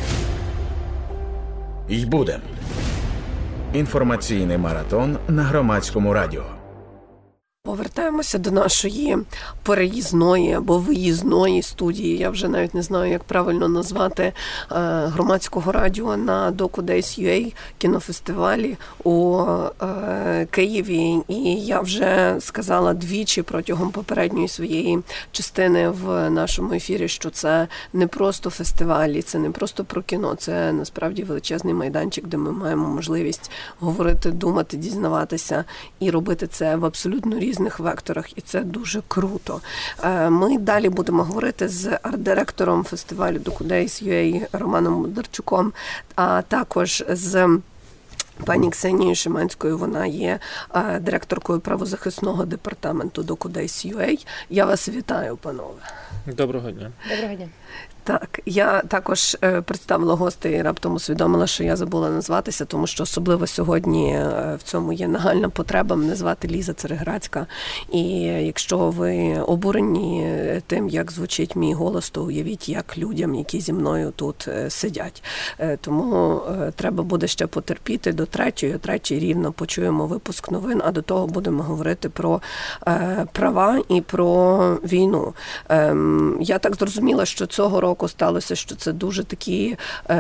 І будем. Інформаційний маратон на Громадському радіо. повертаємося до нашої переїзної або виїзної студії, я вже навіть не знаю, як правильно назвати, громадського радіо на DocuDays.ua кінофестивалі у Києві. І я вже сказала двічі протягом попередньої своєї частини в нашому ефірі, що це не просто фестиваль, і це не просто про кіно, це насправді величезний майданчик, де ми маємо можливість говорити, думати, дізнаватися і робити це в абсолютно різних векторах, і це дуже круто. Ми далі будемо говорити з арт-директором фестивалю DocuDays.ua Романом Мударчуком, а також з пані Ксенією Шиманською. Вона є директоркою правозахисного департаменту DocuDays.ua. Я вас вітаю, панове. Доброго дня. Доброго дня. Так, я також представила гостей і раптом усвідомила, що я забула назватися, тому що особливо сьогодні в цьому є нагальна потреба. Мене звати Ліза Цереграцька. І якщо ви обурені тим, як звучить мій голос, то уявіть, як людям, які зі мною тут сидять. Тому треба буде ще потерпіти до третьої. О третій рівно почуємо випуск новин, а до того будемо говорити про права і про війну. Я так зрозуміла, що цього року сталося, що це дуже такі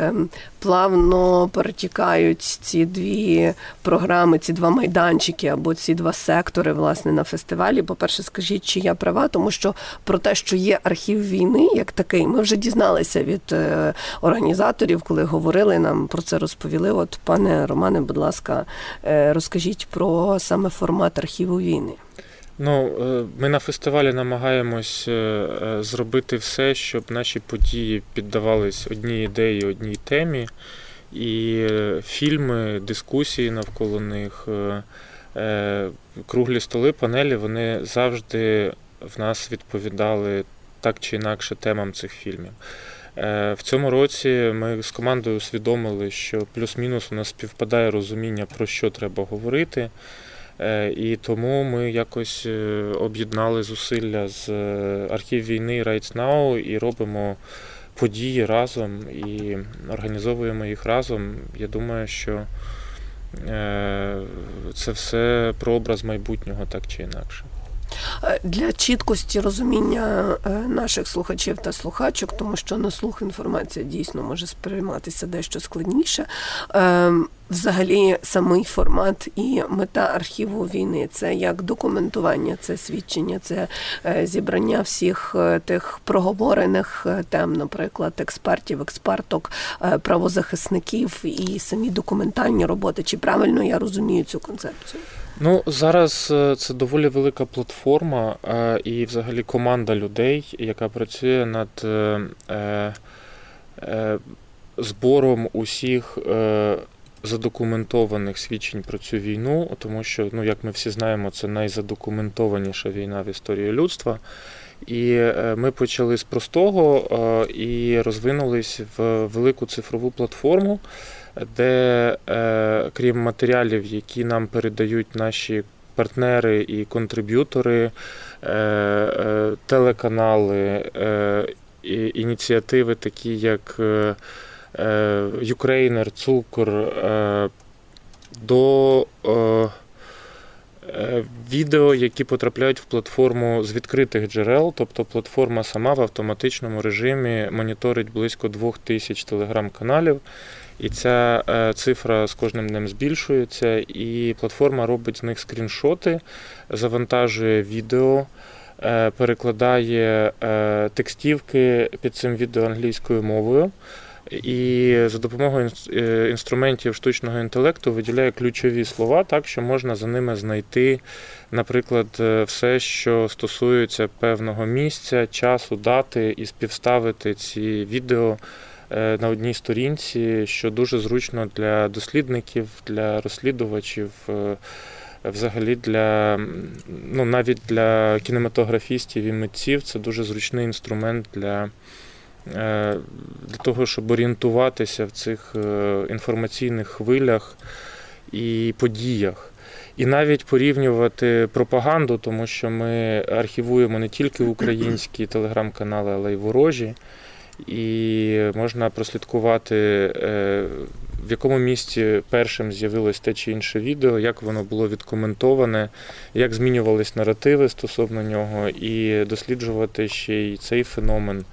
плавно перетікають ці дві програми, ці два майданчики або ці два сектори, власне, на фестивалі. По-перше, скажіть, чи я права, тому що про те, що є архів війни, як такий, ми вже дізналися від організаторів, коли говорили, нам про це розповіли. От, пане Романе, будь ласка, розкажіть про саме формат архіву війни. Ми на фестивалі намагаємось зробити все, щоб наші події піддавались одній ідеї, одній темі. І фільми, дискусії навколо них, круглі столи, панелі, вони завжди в нас відповідали так чи інакше темам цих фільмів. В цьому році ми з командою усвідомили, що плюс-мінус у нас співпадає розуміння, про що треба говорити. І тому ми якось об'єднали зусилля з архів війни Rights Now і робимо події разом і організовуємо їх разом. Я думаю, що це все про образ майбутнього так чи інакше. Для чіткості розуміння наших слухачів та слухачок, тому що на слух інформація дійсно може сприйматися дещо складніше. Взагалі, самий формат і мета архіву війни – це як документування, це свідчення, це зібрання всіх тих проговорених тем, наприклад, експертів, експерток, правозахисників і самі документальні роботи. Чи правильно я розумію цю концепцію? Зараз це доволі велика платформа і взагалі команда людей, яка працює над збором усіх задокументованих свідчень про цю війну, тому що, як ми всі знаємо, це найзадокументованіша війна в історії людства. І ми почали з простого і розвинулись в велику цифрову платформу, де, крім матеріалів, які нам передають наші партнери і контриб'ютори, телеканали, ініціативи такі, як Ukrainer, Цукор, до відео, які потрапляють в платформу з відкритих джерел, тобто платформа сама в автоматичному режимі моніторить близько 2000 телеграм-каналів, і ця цифра з кожним днем збільшується, і платформа робить з них скріншоти, завантажує відео, перекладає текстівки під цим відео англійською мовою, і за допомогою інструментів штучного інтелекту виділяє ключові слова так, що можна за ними знайти, наприклад, все, що стосується певного місця, часу, дати, і співставити ці відео на одній сторінці, що дуже зручно для дослідників, для розслідувачів, взагалі навіть для кінематографістів і митців це дуже зручний інструмент для того, щоб орієнтуватися в цих інформаційних хвилях і подіях. І навіть порівнювати пропаганду, тому що ми архівуємо не тільки українські телеграм-канали, але й ворожі. І можна прослідкувати в якому місці першим з'явилось те чи інше відео, як воно було відкоментоване, як змінювались наративи стосовно нього, і досліджувати ще й цей феномен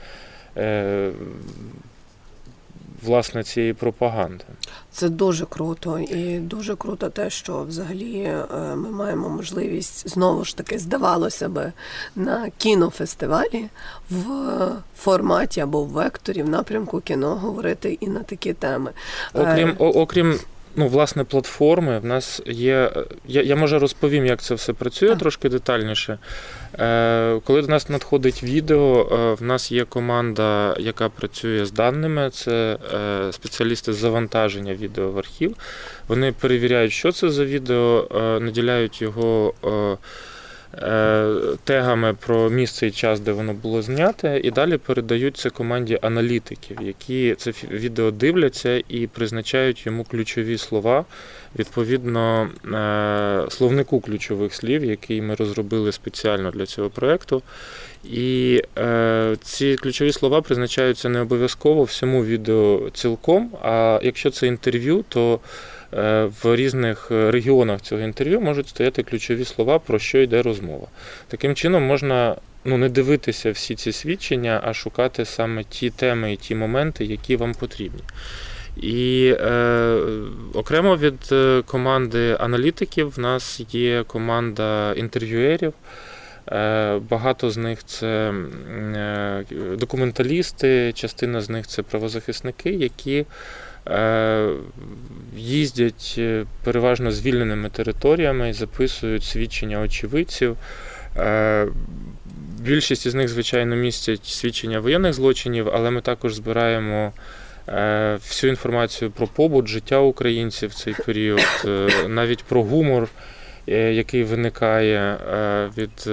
власне цієї пропаганди. Це дуже круто, і дуже круто те, що взагалі ми маємо можливість, знову ж таки, здавалося би, на кінофестивалі в форматі або в векторі, в напрямку кіно говорити і на такі теми. Окрім власне, платформи, в нас є... Я може розповім, як це все працює трошки детальніше. Коли до нас надходить відео, в нас є команда, яка працює з даними, це спеціалісти з завантаження відео в архів. Вони перевіряють, що це за відео, наділяють його тегами про місце і час, де воно було зняте, і далі передають це команді аналітиків, які це відео дивляться і призначають йому ключові слова, відповідно словнику ключових слів, який ми розробили спеціально для цього проєкту. І ці ключові слова призначаються не обов'язково всьому відео цілком, а якщо це інтерв'ю, то в різних регіонах цього інтерв'ю можуть стояти ключові слова, про що йде розмова. Таким чином можна не дивитися всі ці свідчення, а шукати саме ті теми і ті моменти, які вам потрібні. І окремо від команди аналітиків в нас є команда інтерв'юерів. Багато з них це документалісти, частина з них це правозахисники, які їздять переважно звільненими територіями і записують свідчення очевидців. Більшість із них, звичайно, містять свідчення воєнних злочинів, але ми також збираємо всю інформацію про побут, життя українців в цей період, навіть про гумор, який виникає від...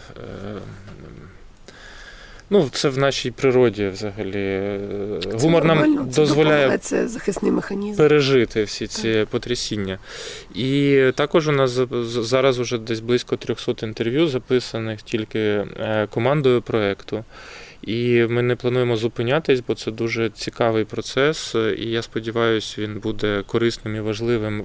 це в нашій природі взагалі. Гумор нам дозволяє захисний механізм. Пережити всі ці потрясіння. І також у нас зараз уже десь близько 300 інтерв'ю записаних тільки командою проєкту. І ми не плануємо зупинятись, бо це дуже цікавий процес, і я сподіваюся, він буде корисним і важливим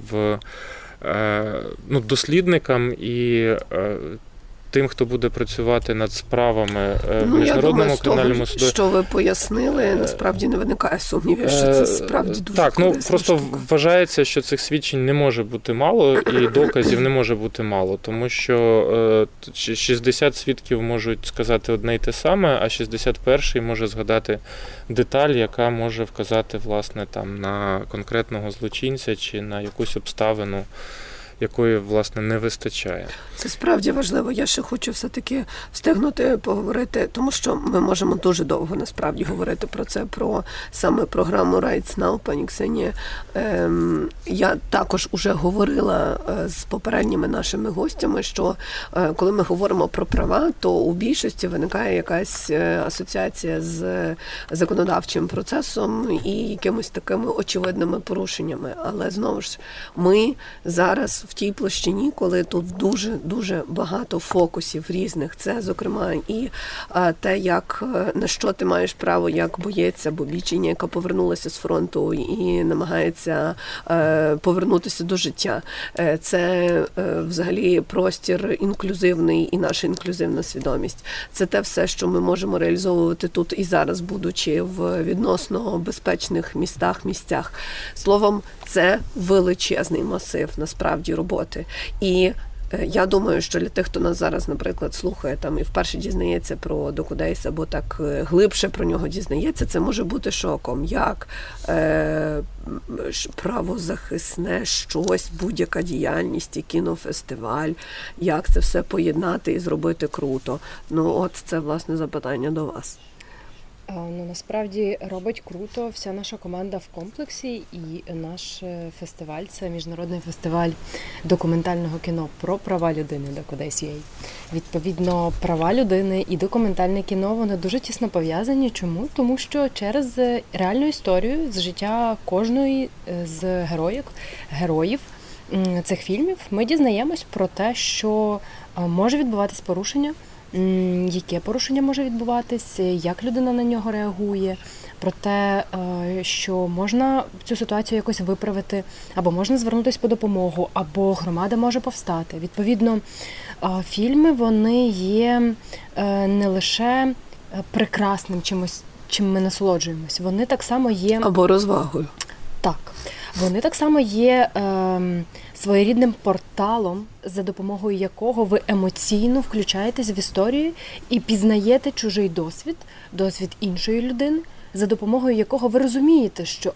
дослідникам і тим, хто буде працювати над справами в Міжнародному кримінальному суді. Що ви пояснили, насправді не виникає сумнівів, що це справді дуже корисно. Просто вважається, що цих свідчень не може бути мало і доказів не може бути мало, тому що 60 свідків можуть сказати одне й те саме, а 61-й може згадати деталь, яка може вказати, власне, там на конкретного злочинця чи на якусь обставину, якої, власне, не вистачає. Це справді важливо. Я ще хочу все-таки встигнути поговорити, тому що ми можемо дуже довго, насправді, говорити про це, про саме програму Rights Now, пані Ксенія. Я також уже говорила з попередніми нашими гостями, що коли ми говоримо про права, то у більшості виникає якась асоціація з законодавчим процесом і якимось такими очевидними порушеннями. Але, знову ж, ми зараз в тій площині, коли тут дуже багато фокусів різних. Це, зокрема, і те, на що ти маєш право як боєць або бійчиня, яка повернулася з фронту і намагається повернутися до життя. Це взагалі простір інклюзивний і наша інклюзивна свідомість. Це те все, що ми можемо реалізовувати тут і зараз, будучи в відносно безпечних місцях. Словом, це величезний масив, насправді, роботи. І я думаю, що для тих, хто нас зараз, наприклад, слухає там і вперше дізнається про DocuDays або так глибше про нього дізнається, це може бути шоком. Як правозахисне щось, будь-яка діяльність і кінофестиваль, як це все поєднати і зробити круто. От це, власне, запитання до вас. Насправді робить круто вся наша команда в комплексі, і наш фестиваль – це міжнародний фестиваль документального кіно про права людини DocuDays.ua. Відповідно, права людини і документальне кіно, вони дуже тісно пов'язані. Чому? Тому що через реальну історію з життя кожної з героїв цих фільмів ми дізнаємось про те, що може відбуватись порушення яке порушення може відбуватись, як людина на нього реагує, про те, що можна цю ситуацію якось виправити, або можна звернутися по допомогу, або громада може повстати. Відповідно, фільми, вони є не лише прекрасним чимось, чим ми насолоджуємось, вони так само є... Або розвагою. Так. Вони так само є своєрідним порталом, за допомогою якого ви емоційно включаєтесь в історію і пізнаєте чужий досвід іншої людини, за допомогою якого ви розумієте, що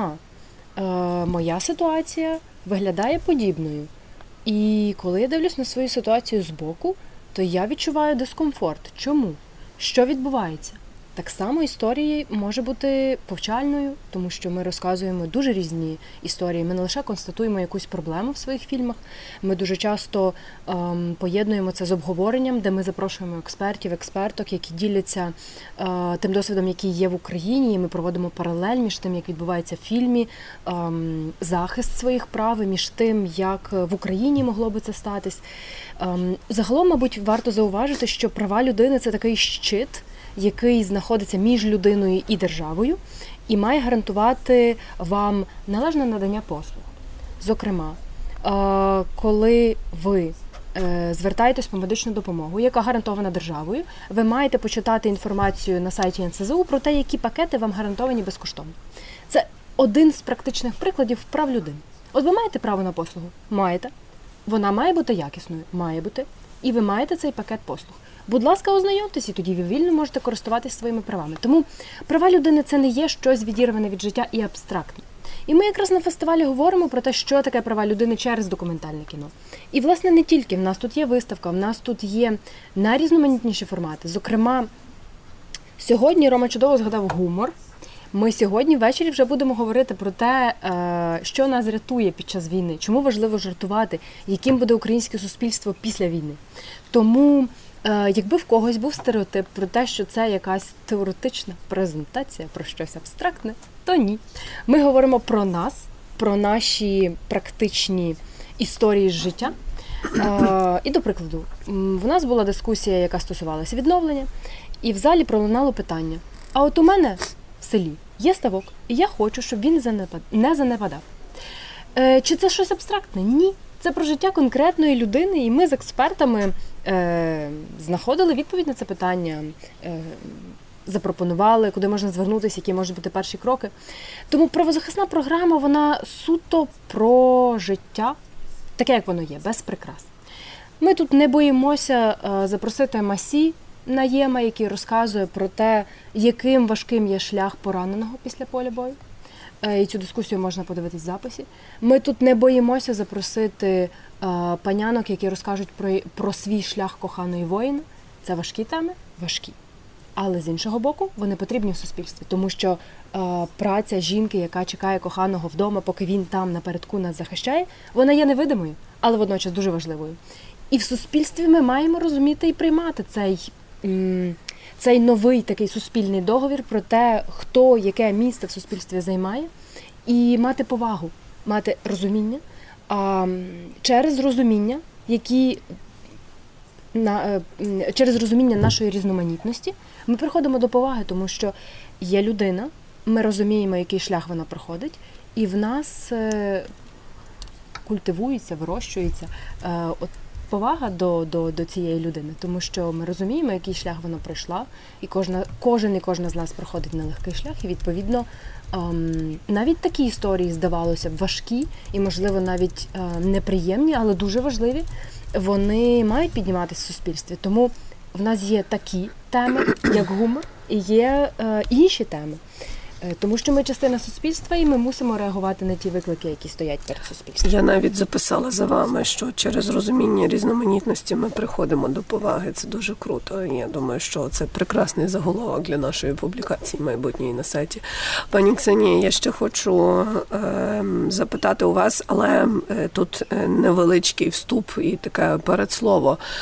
моя ситуація виглядає подібною. І коли я дивлюсь на свою ситуацію збоку, то я відчуваю дискомфорт. Чому? Що відбувається? Так само історія може бути повчальною, тому що ми розказуємо дуже різні історії. Ми не лише констатуємо якусь проблему в своїх фільмах, ми дуже часто поєднуємо це з обговоренням, де ми запрошуємо експерток, які діляться тим досвідом, який є в Україні, і ми проводимо паралель між тим, як відбувається в фільмі, захист своїх прав, і між тим, як в Україні могло би це статись. Загалом, мабуть, варто зауважити, що права людини – це такий щит, який знаходиться між людиною і державою і має гарантувати вам належне надання послуг. Зокрема, коли ви звертаєтесь по медичну допомогу, яка гарантована державою, ви маєте почитати інформацію на сайті НСЗУ про те, які пакети вам гарантовані безкоштовно. Це один з практичних прикладів прав людини. От ви маєте право на послугу? Маєте. Вона має бути якісною? Має бути. І ви маєте цей пакет послуг. Будь ласка, ознайомтесь, і тоді ви вільно можете користуватися своїми правами. Тому права людини – це не є щось відірване від життя і абстрактне. І ми якраз на фестивалі говоримо про те, що таке права людини через документальне кіно. І, власне, не тільки. В нас тут є виставка, в нас тут є найрізноманітніші формати. Зокрема, сьогодні Рома чудово згадав гумор. Ми сьогодні ввечері вже будемо говорити про те, що нас рятує під час війни, чому важливо жартувати, яким буде українське суспільство після війни. Тому, якби в когось був стереотип про те, що це якась теоретична презентація про щось абстрактне, то ні. Ми говоримо про нас, про наші практичні історії з життя. І, до прикладу, в нас була дискусія, яка стосувалася відновлення, і в залі пролунало питання. А от у мене в селі є ставок, і я хочу, щоб він не занепадав. Чи це щось абстрактне? Ні. Це про життя конкретної людини, і ми з експертами знаходили відповідь на це питання, запропонували, куди можна звернутися, які можуть бути перші кроки. Тому правозахисна програма, вона суто про життя, таке, як воно є, без прикрас. Ми тут не боїмося запросити Масі Наєма, який розказує про те, яким важким є шлях пораненого після поля бою. І цю дискусію можна подивитись в записі. Ми тут не боїмося запросити панянок, які розкажуть про свій шлях коханої воїна. Це важкі теми? Важкі. Але з іншого боку, вони потрібні в суспільстві, тому що праця жінки, яка чекає коханого вдома, поки він там напередку нас захищає, вона є невидимою, але водночас дуже важливою. І в суспільстві ми маємо розуміти і приймати цей новий такий суспільний договір про те, хто яке місце в суспільстві займає, і мати повагу, мати розуміння, через розуміння, через розуміння нашої різноманітності ми приходимо до поваги, тому що є людина, ми розуміємо, який шлях вона проходить, і в нас культивується, вирощується повага до цієї людини, тому що ми розуміємо, який шлях вона пройшла, і кожна з нас проходить нелегкий шлях, і відповідно навіть такі історії, здавалося б, важкі і, можливо, навіть неприємні, але дуже важливі, вони мають підніматися в суспільстві. Тому в нас є такі теми, як гумор, і є інші теми. Тому що ми частина суспільства, і ми мусимо реагувати на ті виклики, які стоять перед суспільством. Я навіть записала за вами, що через розуміння різноманітності ми приходимо до поваги. Це дуже круто. Я думаю, що це прекрасний заголовок для нашої публікації майбутньої на сайті. Пані Ксенія, я ще хочу запитати у вас, але тут невеличкий вступ і таке передслово.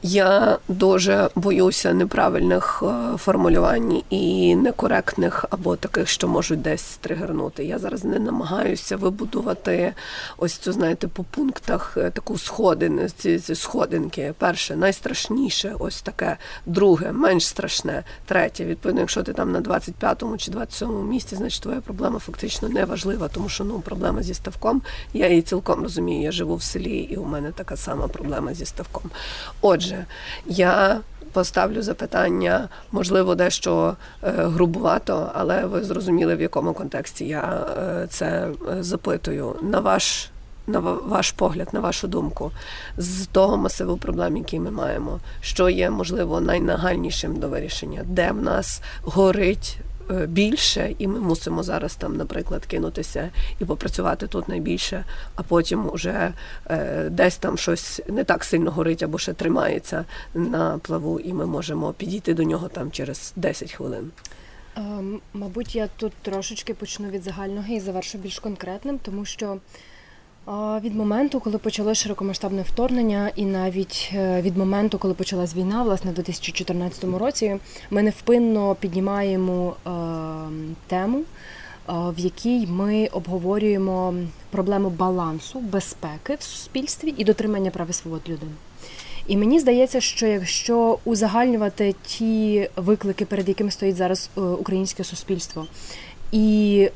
Я дуже боюся неправильних формулювань і некоректних, або таких, що можуть десь тригернути. Я зараз не намагаюся вибудувати ось цю, знаєте, по пунктах таку ці сходинки. Перше, найстрашніше, ось таке. Друге, менш страшне. Третє, відповідно, якщо ти там на 25-му чи 27-му місці, значить твоя проблема фактично не важлива, тому що, проблема зі ставком, я її цілком розумію, я живу в селі, і у мене така сама проблема зі ставком. Отже, я поставлю запитання, можливо, дещо грубувато, але ви зрозуміли, в якому контексті я це запитую. На ваш погляд, на вашу думку, з того масиву проблем, які ми маємо, що є, можливо, найнагальнішим до вирішення, де в нас горить більше, і ми мусимо зараз там, наприклад, кинутися і попрацювати тут найбільше, а потім уже десь там щось не так сильно горить або ще тримається на плаву, і ми можемо підійти до нього там через 10 хвилин. Мабуть, я тут трошечки почну від загального і завершу більш конкретним, тому що від моменту, коли почалося широкомасштабне вторгнення, і навіть від моменту, коли почалась війна, власне, в 2014 році, ми невпинно піднімаємо тему, в якій ми обговорюємо проблему балансу, безпеки в суспільстві і дотримання прав і свобод людини. І мені здається, що якщо узагальнювати ті виклики, перед якими стоїть зараз українське суспільство, і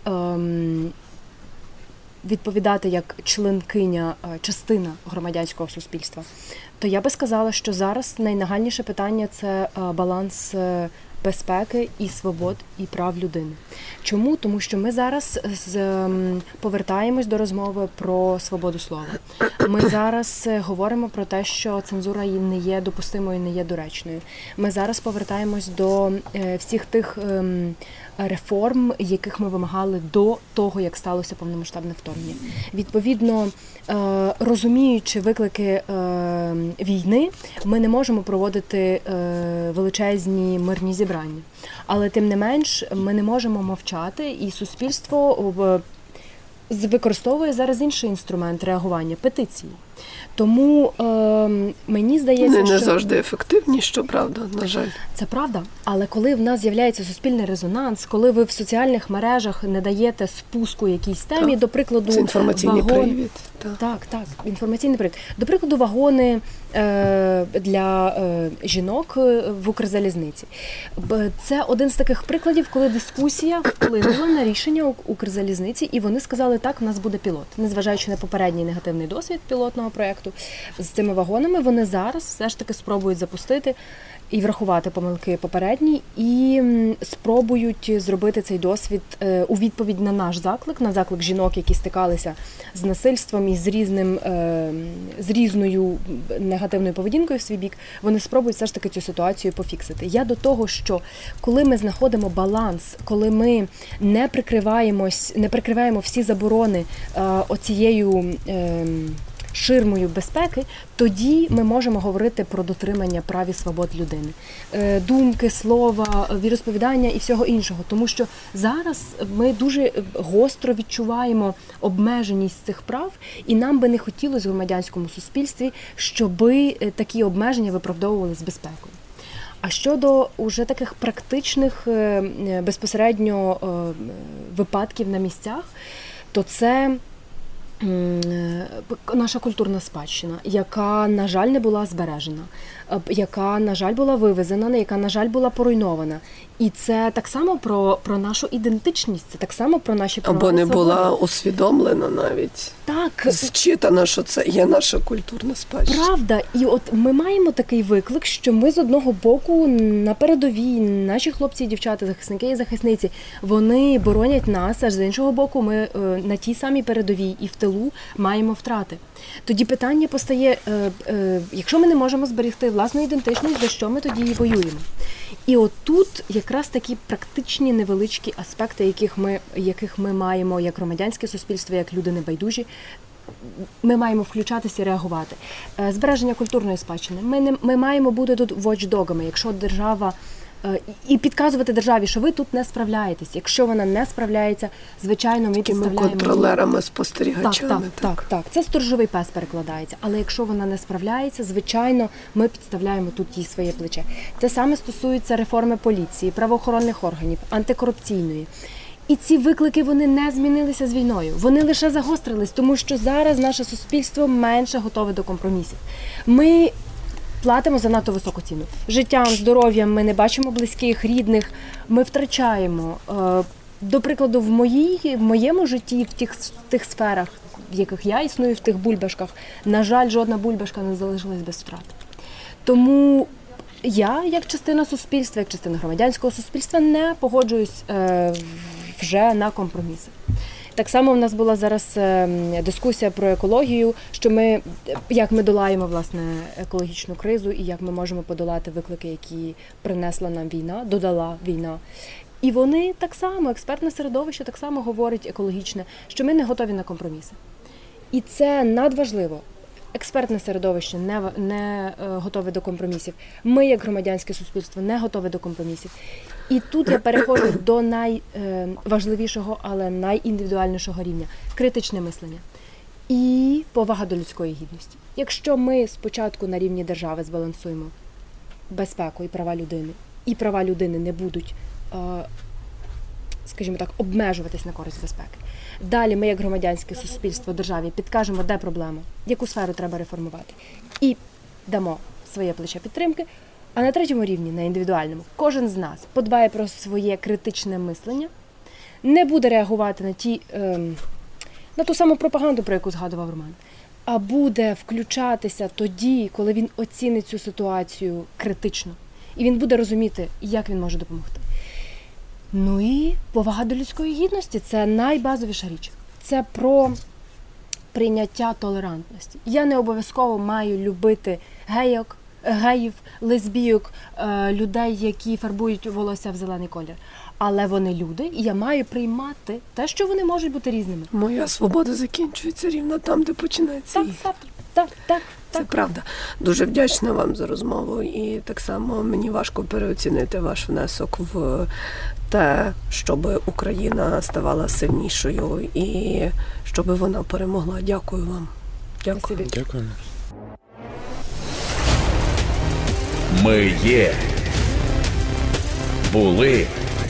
відповідати як членкиня, частина громадянського суспільства, то я би сказала, що зараз найнагальніше питання – це баланс безпеки і свобод і прав людини. Чому? Тому що ми зараз повертаємось до розмови про свободу слова. Ми зараз говоримо про те, що цензура не є допустимою, не є доречною. Ми зараз повертаємось до всіх тих реформ, яких ми вимагали до того, як сталося повномасштабне вторгнення. Відповідно, розуміючи виклики війни, ми не можемо проводити величезні мирні зібрання. Але тим не менш, ми не можемо мовчати, і суспільство використовує зараз інший інструмент реагування – петиції. Тому мені здається, не завжди ефективні, що правда, на жаль. Це правда, але коли в нас з'являється суспільний резонанс, коли ви в соціальних мережах не даєте спуску якійсь темі, до прикладу, це інформаційний привід. Так, інформаційний привід. До прикладу, вагони для жінок в Укрзалізниці. Це один з таких прикладів, коли дискусія вплинула на рішення Укрзалізниці, і вони сказали, так, в нас буде пілот. Незважаючи на попередній негативний досвід пілотного проєкту з цими вагонами, вони зараз все ж таки спробують запустити і врахувати помилки попередні, і спробують зробити цей досвід у відповідь на наш заклик, на заклик жінок, які стикалися з насильством і з різною негативною поведінкою в свій бік, вони спробують все ж таки цю ситуацію пофіксити. Я до того, що коли ми знаходимо баланс, коли ми не прикриваємо всі заборони оцією ширмою безпеки, тоді ми можемо говорити про дотримання прав і свобод людини. Думки, слова, віросповідання і всього іншого. Тому що зараз ми дуже гостро відчуваємо обмеженість цих прав, і нам би не хотілося в громадянському суспільстві, щоби такі обмеження виправдовувалися безпекою. А щодо уже таких практичних безпосередньо випадків на місцях, то це наша культурна спадщина, яка, на жаль, не була збережена, яка, на жаль, була вивезена, яка, на жаль, була поруйнована. І це так само про нашу ідентичність, це так само про наші права. Або не була усвідомлена навіть. Так. Зчитана, що це є наша культурна спадщина. Правда. І от ми маємо такий виклик, що ми з одного боку на передовій, наші хлопці і дівчата, захисники і захисниці, вони боронять нас, аж з іншого боку ми на тій самій передовій і в тилу маємо втрати. Тоді питання постає, якщо ми не можемо зберегти власну ідентичність, за що ми тоді і воюємо? І от тут якраз такі практичні невеличкі аспекти, яких ми маємо як громадянське суспільство, як люди небайдужі, ми маємо включатися і реагувати. Збереження культурної спадщини. Ми маємо бути тут watchdogами. Якщо держава і підказувати державі, що ви тут не справляєтесь. Якщо вона не справляється, звичайно, ми Такими підставляємо контролерами, спостерігачами. Так. Це сторожовий пес перекладається. Але якщо вона не справляється, звичайно, ми підставляємо тут їй своє плече. Те саме стосується реформи поліції, правоохоронних органів, антикорупційної. І ці виклики, вони не змінилися з війною. Вони лише загострились, тому що зараз наше суспільство менше готове до компромісів. Ми платимо занадто високу ціну. Життям, здоров'ям ми не бачимо близьких, рідних. Ми втрачаємо. До прикладу, в моєму житті, в тих сферах, в яких я існую, в тих бульбашках, на жаль, жодна бульбашка не залишилась без втрат. Тому я, як частина суспільства, як частина громадянського суспільства, не погоджуюсь вже на компроміси. Так само в нас була зараз дискусія про екологію, як ми долаємо, власне, екологічну кризу і як ми можемо подолати виклики, які принесла нам війна, додала війна. І вони так само, експертне середовище так само говорить екологічне, що ми не готові на компроміси. І це надважливо. Експертне середовище не готове до компромісів. Ми, як громадянське суспільство, не готові до компромісів. І тут я переходжу до найважливішого, але найіндивідуальнішого рівня – критичне мислення і повага до людської гідності. Якщо ми спочатку на рівні держави збалансуємо безпеку і права людини не будуть, скажімо так, обмежуватись на користь безпеки. Далі ми, як громадянське суспільство державі, підкажемо, де проблема, яку сферу треба реформувати. І дамо своє плече підтримки. А на третьому рівні, на індивідуальному, кожен з нас подбає про своє критичне мислення, не буде реагувати на ту саму пропаганду, про яку згадував Роман, а буде включатися тоді, коли він оцінить цю ситуацію критично. І він буде розуміти, як він може допомогти. Ну і повага до людської гідності – це найбазовіша річ. Це про прийняття толерантності. Я не обов'язково маю любити геїв, лесбійок, людей, які фарбують волосся в зелений колір. Але вони люди, і я маю приймати те, що вони можуть бути різними. Моя свобода закінчується рівно там, де починається їх. Так. Це правда. Дуже вдячна вам за розмову. І так само мені важко переоцінити ваш внесок в те, щоб Україна ставала сильнішою і щоб вона перемогла. Дякую вам. Дякую. Дякуємо. Ми є. Були.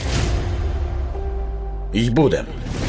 І будем.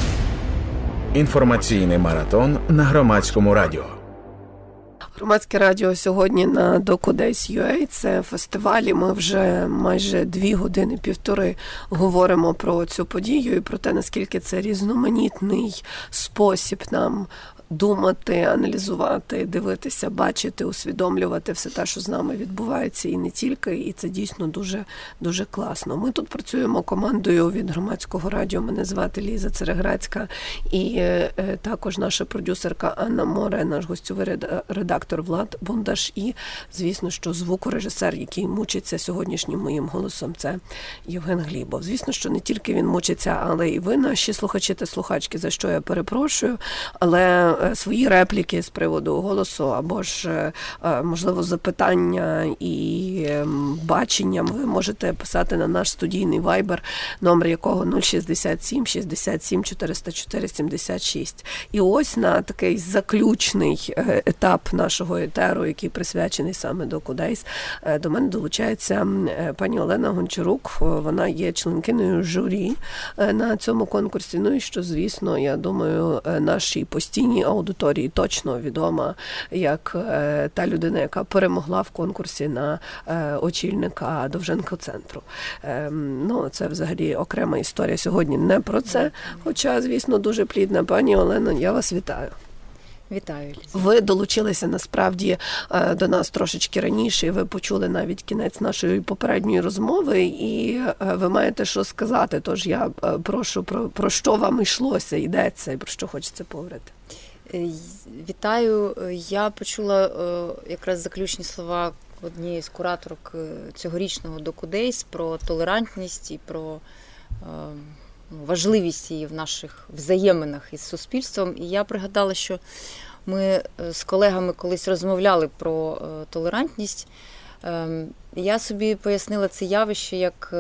Інформаційний маратон на Громадському радіо. Громадське радіо сьогодні на DocuDays.ua. Це фестивалі. Ми вже майже 2 години, 1,5 говоримо про цю подію і про те, наскільки це різноманітний спосіб нам думати, аналізувати, дивитися, бачити, усвідомлювати все те, що з нами відбувається, і не тільки, і це дійсно дуже, дуже класно. Ми тут працюємо командою від Громадського радіо, мене звати Ліза Цереграцька, і також наша продюсерка Анна Море, наш гостьовий редактор Влад Бондаш, і, звісно, що звукорежисер, який мучиться сьогоднішнім моїм голосом, це Євген Глібов. Звісно, що не тільки він мучиться, але і ви, наші слухачі та слухачки, за що я перепрошую, але свої репліки з приводу голосу або ж, можливо, запитання і баченням ви можете писати на наш студійний вайбер, номер якого 067 67 404 76. І ось на такий заключний етап нашого етеру, який присвячений саме DocuDays, до мене долучається пані Олена Гончарук. Вона є членкиною журі на цьому конкурсі. Ну і що, звісно, я думаю, нашій постійній аудиторії точно відома як та людина, яка перемогла в конкурсі на очільника Довженко-центру. Ну, це взагалі окрема історія сьогодні не про це, хоча, звісно, дуже плідна. Пані Олено, я вас вітаю. Вітаю, Ліза. Ви долучилися, насправді, до нас трошечки раніше, і ви почули навіть кінець нашої попередньої розмови, і ви маєте що сказати, тож я прошу, про що вам йдеться, і про що хочеться поговорити. Вітаю. Я почула якраз заключні слова однієї з кураторок цьогорічного DocuDays про толерантність і про важливість її в наших взаєминах із суспільством. І я пригадала, що ми з колегами колись розмовляли про толерантність. Я собі пояснила це явище як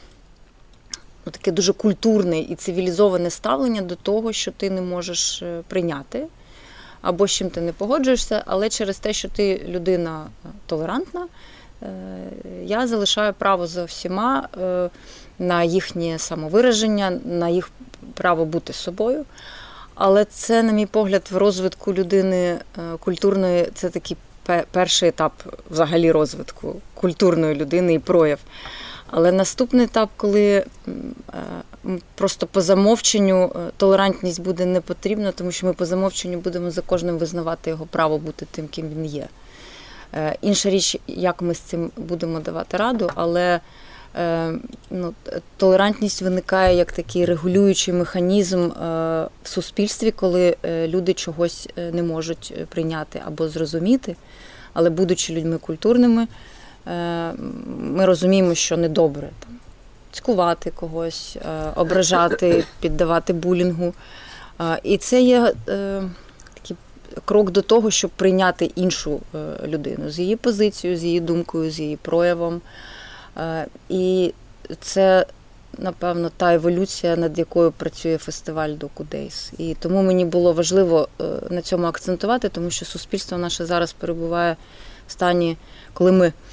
таке дуже культурне і цивілізоване ставлення до того, що ти не можеш прийняти, або з чим ти не погоджуєшся, але через те, що ти людина толерантна, я залишаю право за всіма на їхнє самовираження, на їх право бути собою. Але це, на мій погляд, в розвитку людини культурної, це такий перший етап взагалі розвитку культурної людини і прояв. Але наступний етап, коли просто по замовченню толерантність буде не потрібна, тому що ми по замовченню будемо за кожним визнавати його право бути тим, ким він є. Інша річ, як ми з цим будемо давати раду, але толерантність виникає як такий регулюючий механізм в суспільстві, коли люди чогось не можуть прийняти або зрозуміти, але будучи людьми культурними, ми розуміємо, що недобре цькувати когось, ображати, піддавати булінгу. І це є такий крок до того, щоб прийняти іншу людину з її позицією, з її думкою, з її проявом. І це, напевно, та еволюція, над якою працює фестиваль Docu Days. І тому мені було важливо на цьому акцентувати, тому що суспільство наше зараз перебуває в стані, коли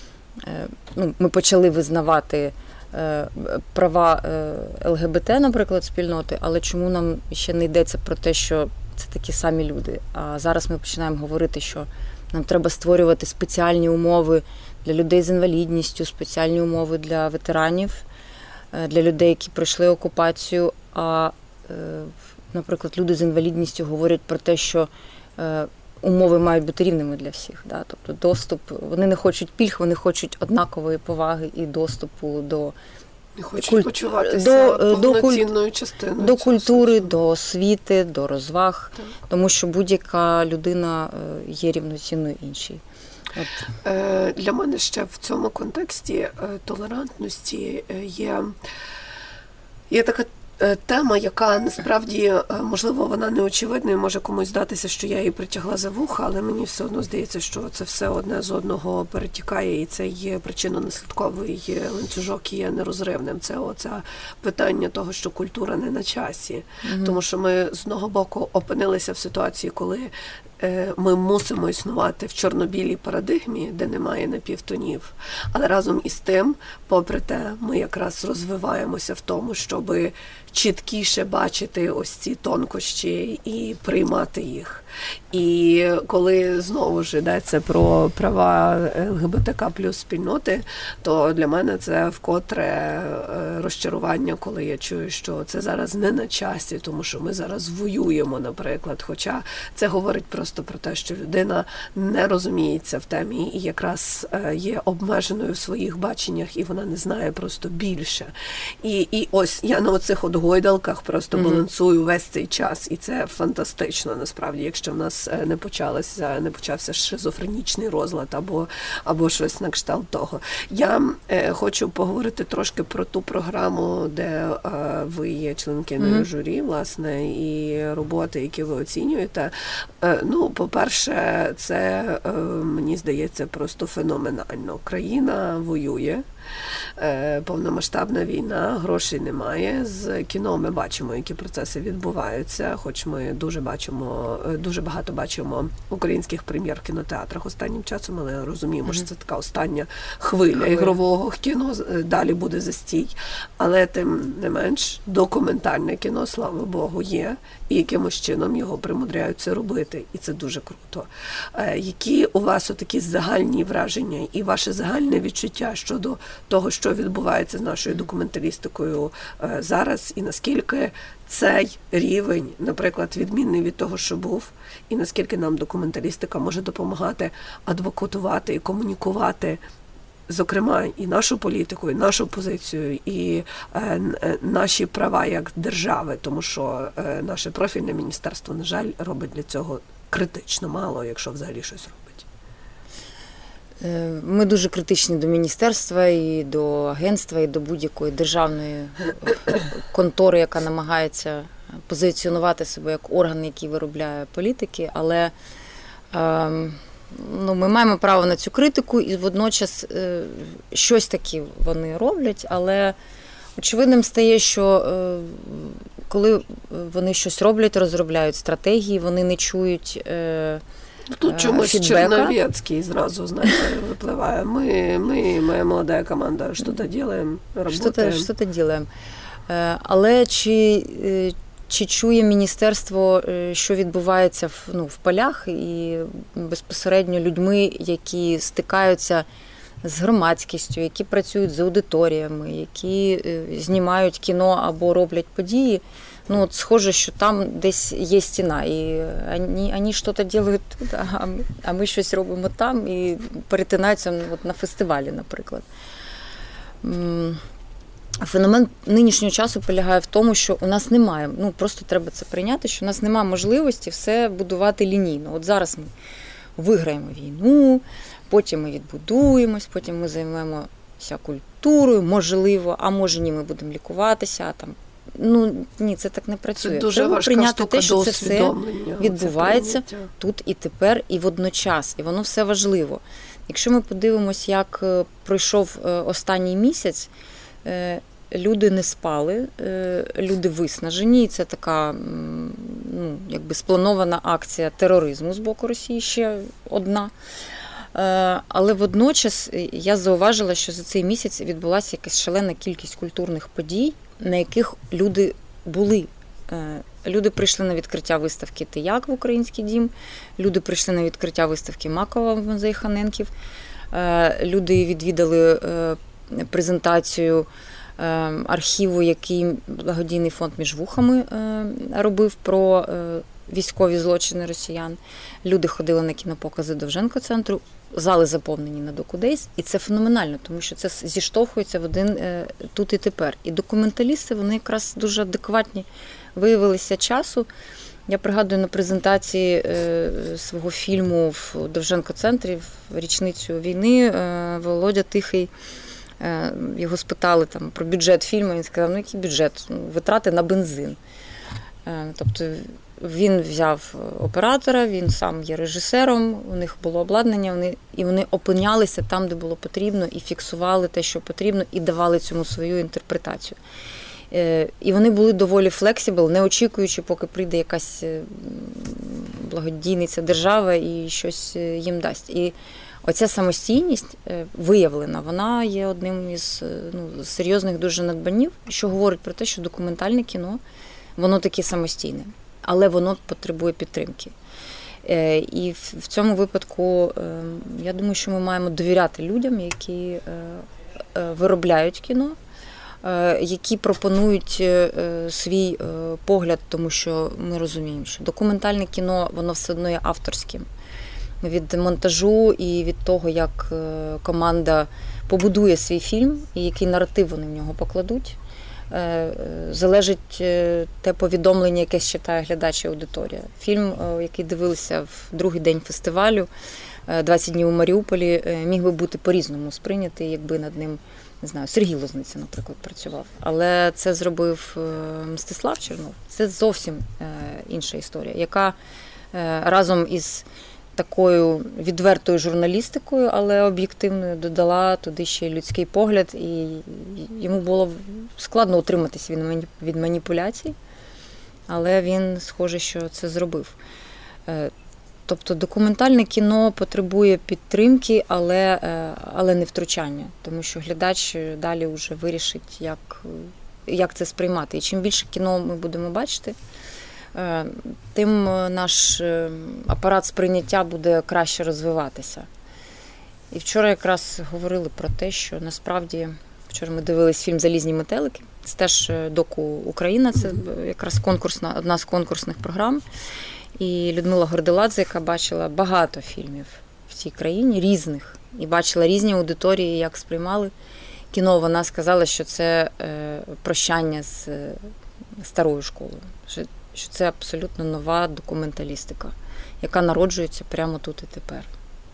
ми почали визнавати права ЛГБТ, наприклад, спільноти, але чому нам ще не йдеться про те, що це такі самі люди. А зараз ми починаємо говорити, що нам треба створювати спеціальні умови для людей з інвалідністю, спеціальні умови для ветеранів, для людей, які пройшли окупацію. А, наприклад, люди з інвалідністю говорять про те, що умови мають бути рівними для всіх. Да? Тобто доступ, вони не хочуть пільг, вони хочуть однакової поваги і доступу до почуватися повноцінною частиною. До культури, до освіти, до розваг, так. Тому що будь-яка людина є рівноцінною іншій. Для мене ще в цьому контексті толерантності є така тема, яка насправді, можливо, вона не очевидна і може комусь здатися, що я її притягла за вуха, але мені все одно здається, що це все одне з одного перетікає, і це є причинно-наслідковий ланцюжок, є нерозривним. Це оце питання того, що культура не на часі. Тому що ми з одного боку опинилися в ситуації, коли ми мусимо існувати в чорно-білій парадигмі, де немає напівтонів. Але разом із тим, попри те, ми якраз розвиваємося в тому, щоб чіткіше бачити ось ці тонкощі і приймати їх. І коли знову ж йдеться про права ЛГБТК плюс спільноти, то для мене це вкотре розчарування, коли я чую, що це зараз не на часі, тому що ми зараз воюємо, наприклад. Хоча це говорить просто про те, що людина не розуміється в темі і якраз є обмеженою в своїх баченнях, і вона не знає просто більше. І ось я на оцих от гойдалках просто балансую весь цей час, і це фантастично, насправді, якщо в нас не почався шизофренічний розлад або щось на кшталт того. Я хочу поговорити трошки про ту програму, де ви є членкиною журі, власне, і роботи, які ви оцінюєте. По-перше, це, мені здається, просто феноменально. Країна воює, повномасштабна війна, грошей немає. З кіно ми бачимо, які процеси відбуваються, хоч ми дуже багато бачимо українських прем'єр в кінотеатрах останнім часом, але розуміємо, що це така остання хвиля ігрового кіно, далі буде застій. Але тим не менш, документальне кіно, слава Богу, є, і якимось чином його примудряються робити, і це дуже круто. Які у вас отакі загальні враження і ваше загальне відчуття щодо того, що відбувається з нашою документалістикою зараз, і наскільки цей рівень, наприклад, відмінний від того, що був, і наскільки нам документалістика може допомагати адвокатувати і комунікувати, зокрема, і нашу політику, і нашу позицію, і наші права як держави, тому що наше профільне міністерство, на жаль, робить для цього критично мало, якщо взагалі щось робить. Ми дуже критичні до міністерства, і до агентства, і до будь-якої державної контори, яка намагається позиціонувати себе як орган, який виробляє політики, але ми маємо право на цю критику, і водночас щось таке вони роблять, але очевидним стає, що коли вони щось роблять, розробляють стратегії, вони не чують Тут чомусь фідбека. Черновецький зразу, знаєте, випливає. Моя молода команда, що-то робимо, працюємо. Що-то робимо. Але чи чує міністерство, що відбувається в полях і безпосередньо людьми, які стикаються з громадськістю, які працюють з аудиторіями, які знімають кіно або роблять події? От схоже, що там десь є стіна, і вони щось роблять тут, а ми щось робимо там, і перетинаються на фестивалі, наприклад. Феномен нинішнього часу полягає в тому, що у нас немає, просто треба це прийняти, що у нас немає можливості все будувати лінійно. От зараз ми виграємо війну, потім ми відбудуємось, потім ми займемося культурою, можливо, а може ні, ми будемо лікуватися, а там. Ні, це так не працює. Це дуже важка прийняти штука те, що це все відбувається тут і тепер, і водночас. І воно все важливо. Якщо ми подивимось, як пройшов останній місяць, люди не спали, люди виснажені, і це така спланована акція тероризму з боку Росії, ще одна. Але водночас я зауважила, що за цей місяць відбулася якась шалена кількість культурних подій, на яких люди були. Люди прийшли на відкриття виставки «Тияк» в Український дім, люди прийшли на відкриття виставки Макова в музеї Ханенків, люди відвідали презентацію архіву, який благодійний фонд «Між вухами» робив про військові злочини росіян. Люди ходили на кінопокази Довженко-центру, зали заповнені на DocuDays, і це феноменально, тому що це зіштовхується в один тут і тепер. І документалісти, вони якраз дуже адекватні виявилися часу. Я пригадую на презентації свого фільму в Довженко-центрі в річницю війни Володя Тихий, його спитали там про бюджет фільму, він сказав, який бюджет? Витрати на бензин. Тобто він взяв оператора, він сам є режисером, у них було обладнання, і вони опинялися там, де було потрібно, і фіксували те, що потрібно, і давали цьому свою інтерпретацію. І вони були доволі флексібл, не очікуючи, поки прийде якась благодійниця держава і щось їм дасть. І оця самостійність виявлена, вона є одним із серйозних дуже надбанів, що говорить про те, що документальне кіно, воно таке самостійне, але воно потребує підтримки. І в цьому випадку, я думаю, що ми маємо довіряти людям, які виробляють кіно, які пропонують свій погляд, тому що ми розуміємо, що документальне кіно, воно все одно є авторським. Від монтажу і від того, як команда побудує свій фільм і який наратив вони в нього покладуть, залежить те повідомлення, яке читає глядач і аудиторія. Фільм, який дивилися в другий день фестивалю «20 днів у Маріуполі», міг би бути по-різному сприйнятий, якби над ним, не знаю, Сергій Лозниця, наприклад, працював. Але це зробив Мстислав Чернов. Це зовсім інша історія, яка разом із такою відвертою журналістикою, але об'єктивною, додала туди ще людський погляд, і йому було складно утриматися від маніпуляцій, але він, схоже, що це зробив. Тобто документальне кіно потребує підтримки, але не втручання, тому що глядач далі вже вирішить, як це сприймати. І чим більше кіно ми будемо бачити, тим наш апарат сприйняття буде краще розвиватися. І вчора якраз говорили про те, що насправді, вчора ми дивились фільм «Залізні метелики», це теж доку «Україна», це якраз одна з конкурсних програм. І Людмила Горделадзе, яка бачила багато фільмів в цій країні, різних, і бачила різні аудиторії, як сприймали кіно, вона сказала, що це прощання з старою школою, що це абсолютно нова документалістика, яка народжується прямо тут і тепер.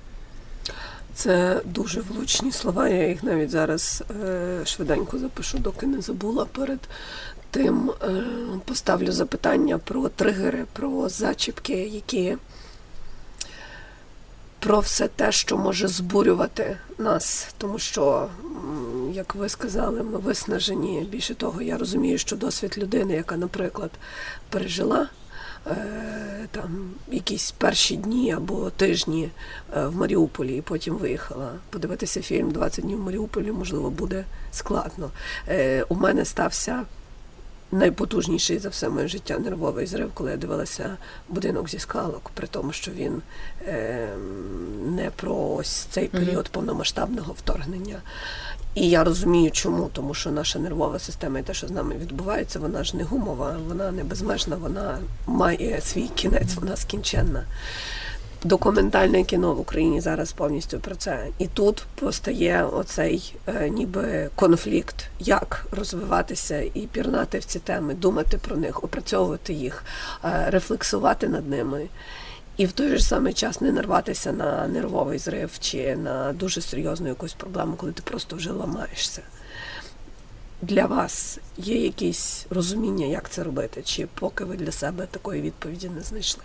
Це дуже влучні слова, я їх навіть зараз швиденько запишу, доки не забула. Перед тим поставлю запитання про тригери, про зачіпки, які про все те, що може збурювати нас, тому що, як ви сказали, ми виснажені. Більше того, я розумію, що досвід людини, яка, наприклад, пережила там якісь перші дні або тижні в Маріуполі і потім виїхала. Подивитися фільм «20 днів в Маріуполі», можливо, буде складно. У мене стався найпотужніший за все моє життя нервовий зрив, коли я дивилася «Будинок зі скалок», при тому, що він не про ось цей період повномасштабного вторгнення. І я розумію, чому. Тому що наша нервова система і те, що з нами відбувається, вона ж не гумова, вона не безмежна, вона має свій кінець, вона скінченна. Документальне кіно в Україні зараз повністю про це. І тут постає оцей ніби конфлікт, як розвиватися і пірнати в ці теми, думати про них, опрацьовувати їх, рефлексувати над ними. І в той же самий час не нарватися на нервовий зрив чи на дуже серйозну якусь проблему, коли ти просто вже ламаєшся. Для вас є якесь розуміння, як це робити? Чи поки ви для себе такої відповіді не знайшли?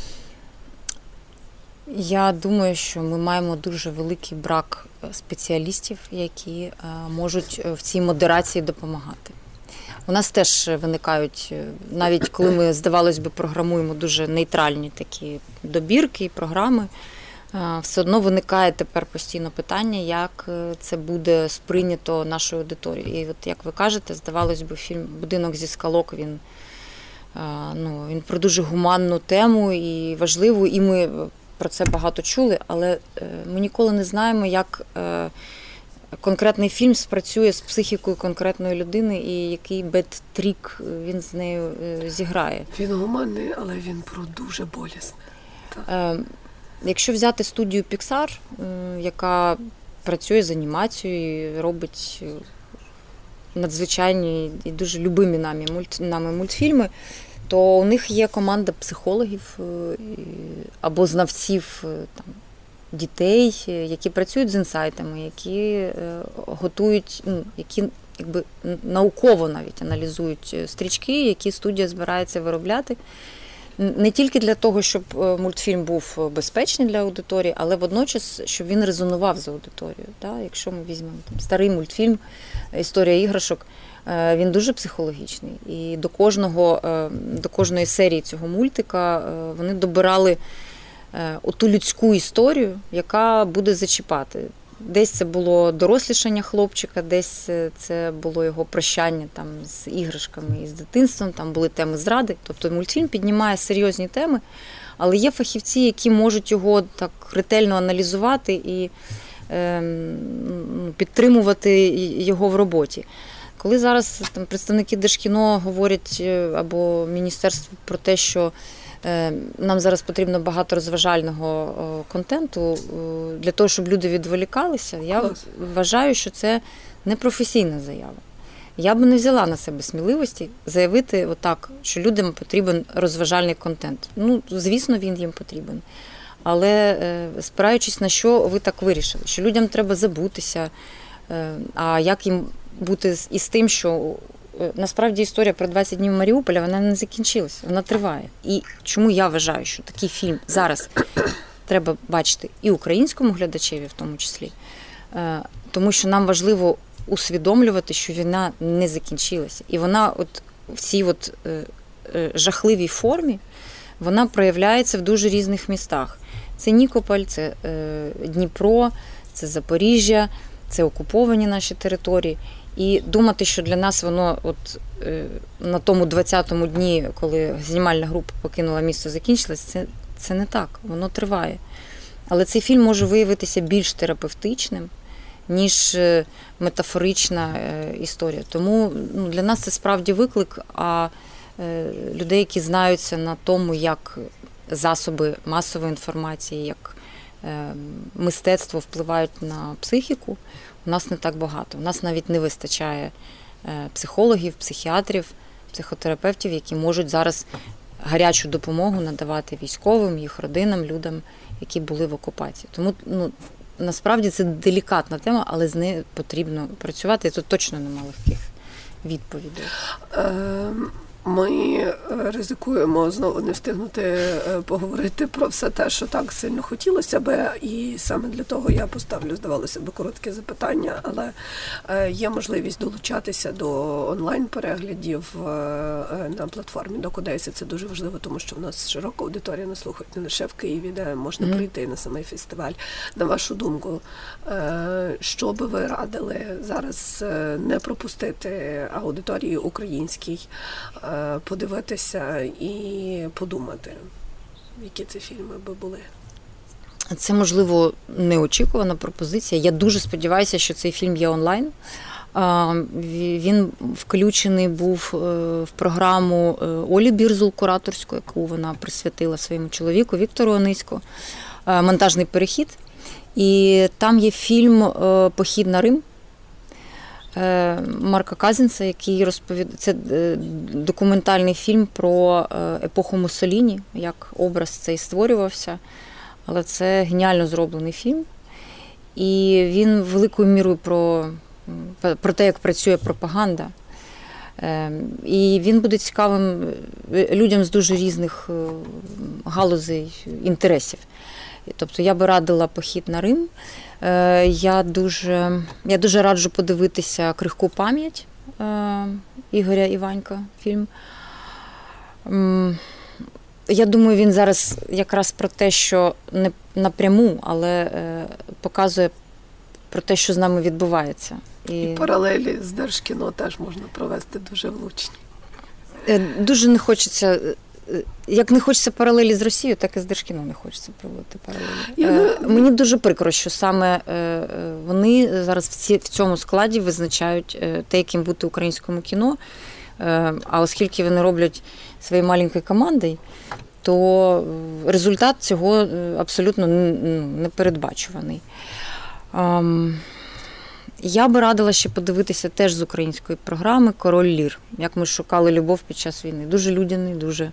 Я думаю, що ми маємо дуже великий брак спеціалістів, які можуть в цій модерації допомагати. У нас теж виникають, навіть коли ми, здавалось би, програмуємо дуже нейтральні такі добірки і програми, все одно виникає тепер постійно питання, як це буде сприйнято нашою аудиторією. І от, як ви кажете, здавалось би, фільм «Будинок зі скалок», він про дуже гуманну тему і важливу, і ми про це багато чули, але ми ніколи не знаємо, як конкретний фільм спрацює з психікою конкретної людини і який бед-трік він з нею зіграє. Він гуманний, але він про дуже болісне. Якщо взяти студію Pixar, яка працює з анімацією і робить надзвичайні і дуже любимі нами мультфільми, то у них є команда психологів або знавців там, дітей, які працюють з інсайтами, які готують, які якби науково навіть аналізують стрічки, які студія збирається виробляти. Не тільки для того, щоб мультфільм був безпечний для аудиторії, але водночас, щоб він резонував з аудиторією. Так? Якщо ми візьмемо там, старий мультфільм «Історія іграшок», він дуже психологічний. І до кожної серії цього мультика вони добирали оту людську історію, яка буде зачіпати. Десь це було дорослішання хлопчика, десь це було його прощання там, з іграшками і з дитинством, там були теми зради. Тобто мультфільм піднімає серйозні теми, але є фахівці, які можуть його так ретельно аналізувати і підтримувати його в роботі. Коли зараз там, представники Держкіно говорять або міністерство про те, що нам зараз потрібно багато розважального контенту для того, щоб люди відволікалися, я вважаю, що це непрофесійна заява. Я би не взяла на себе сміливості заявити отак, що людям потрібен розважальний контент. Ну, звісно, він їм потрібен. Але спираючись на що ви так вирішили, що людям треба забутися, а як їм бути із тим, що насправді історія про 20 днів Маріуполя, вона не закінчилася, вона триває. І чому я вважаю, що такий фільм зараз треба бачити і українському глядачеві в тому числі, тому що нам важливо усвідомлювати, що війна не закінчилася. І вона от в цій от жахливій формі, вона проявляється в дуже різних містах. Це Нікополь, це Дніпро, це Запоріжжя, це окуповані наші території. І думати, що для нас воно от на тому 20-му дні, коли знімальна група покинула місто, закінчилось, це не так, воно триває. Але цей фільм може виявитися більш терапевтичним, ніж метафорична історія. Тому для нас це справді виклик, а людей, які знаються на тому, як засоби масової інформації, як мистецтво впливають на психіку, у нас не так багато. У нас навіть не вистачає психологів, психіатрів, психотерапевтів, які можуть зараз гарячу допомогу надавати військовим, їх родинам, людям, які були в окупації. Тому насправді це делікатна тема, але з нею потрібно працювати. І тут точно немає легких відповідей. Ми ризикуємо знову не встигнути поговорити про все те, що так сильно хотілося би, і саме для того я поставлю, здавалося б, коротке запитання, але є можливість долучатися до онлайн-переглядів на платформі Докудейс. Це дуже важливо, тому що в нас широка аудиторія нас слухають не лише в Києві, де можна прийти на самий фестиваль. На вашу думку, що би ви радили зараз не пропустити аудиторії українській, подивитися і подумати, які це фільми би були? Це, можливо, неочікувана пропозиція. Я дуже сподіваюся, що цей фільм є онлайн. Він включений був в програму Олі Бірзул, кураторську, яку вона присвятила своєму чоловіку Віктору Ониську, «Монтажний перехід». І там є фільм «Похід на Рим» Марка Казінца, який розповідає, це документальний фільм про епоху Муссоліні, як образ цей створювався. Але це геніально зроблений фільм. І він великою мірою про те, як працює пропаганда. І він буде цікавим людям з дуже різних галузей інтересів. Тобто я би радила «Похід на Рим». Я дуже раджу подивитися «Крихку пам'ять» Ігоря Іванька фільм. Я думаю, він зараз якраз про те, що не напряму, але показує про те, що з нами відбувається. І паралелі з Держкіно теж можна провести дуже влучні. Дуже не хочеться, як не хочеться паралелі з Росією, так і з Держкіно не хочеться проводити паралелі. Мені дуже прикро, що саме вони зараз в цьому складі визначають те, яким бути українському кіно. А оскільки вони роблять своєю маленькою командою, то результат цього абсолютно непередбачуваний. Я би радила ще подивитися теж з української програми «Король Лір», як ми шукали любов під час війни. Дуже людяний,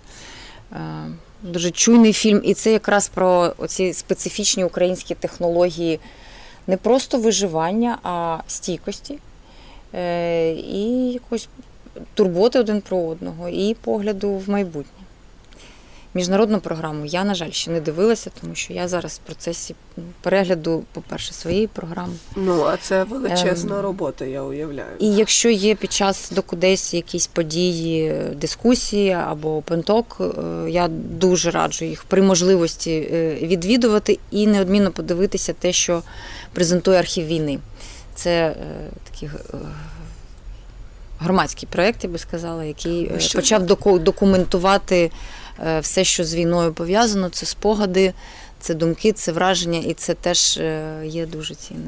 дуже чуйний фільм. І це якраз про оці специфічні українські технології не просто виживання, а стійкості і якоїсь турботи один про одного і погляду в майбутнє. Міжнародну програму я, на жаль, ще не дивилася, тому що я зараз в процесі перегляду, по-перше, своєї програми. А це величезна робота, я уявляю. І якщо є під час Докудейс якісь події, дискусії або пенток, я дуже раджу їх при можливості відвідувати і неодмінно подивитися те, що презентує архів війни. Це такі громадський проєкт, я би сказала, який почав документувати все, що з війною пов'язано. Це спогади, це думки, це враження, і це теж є дуже цінним.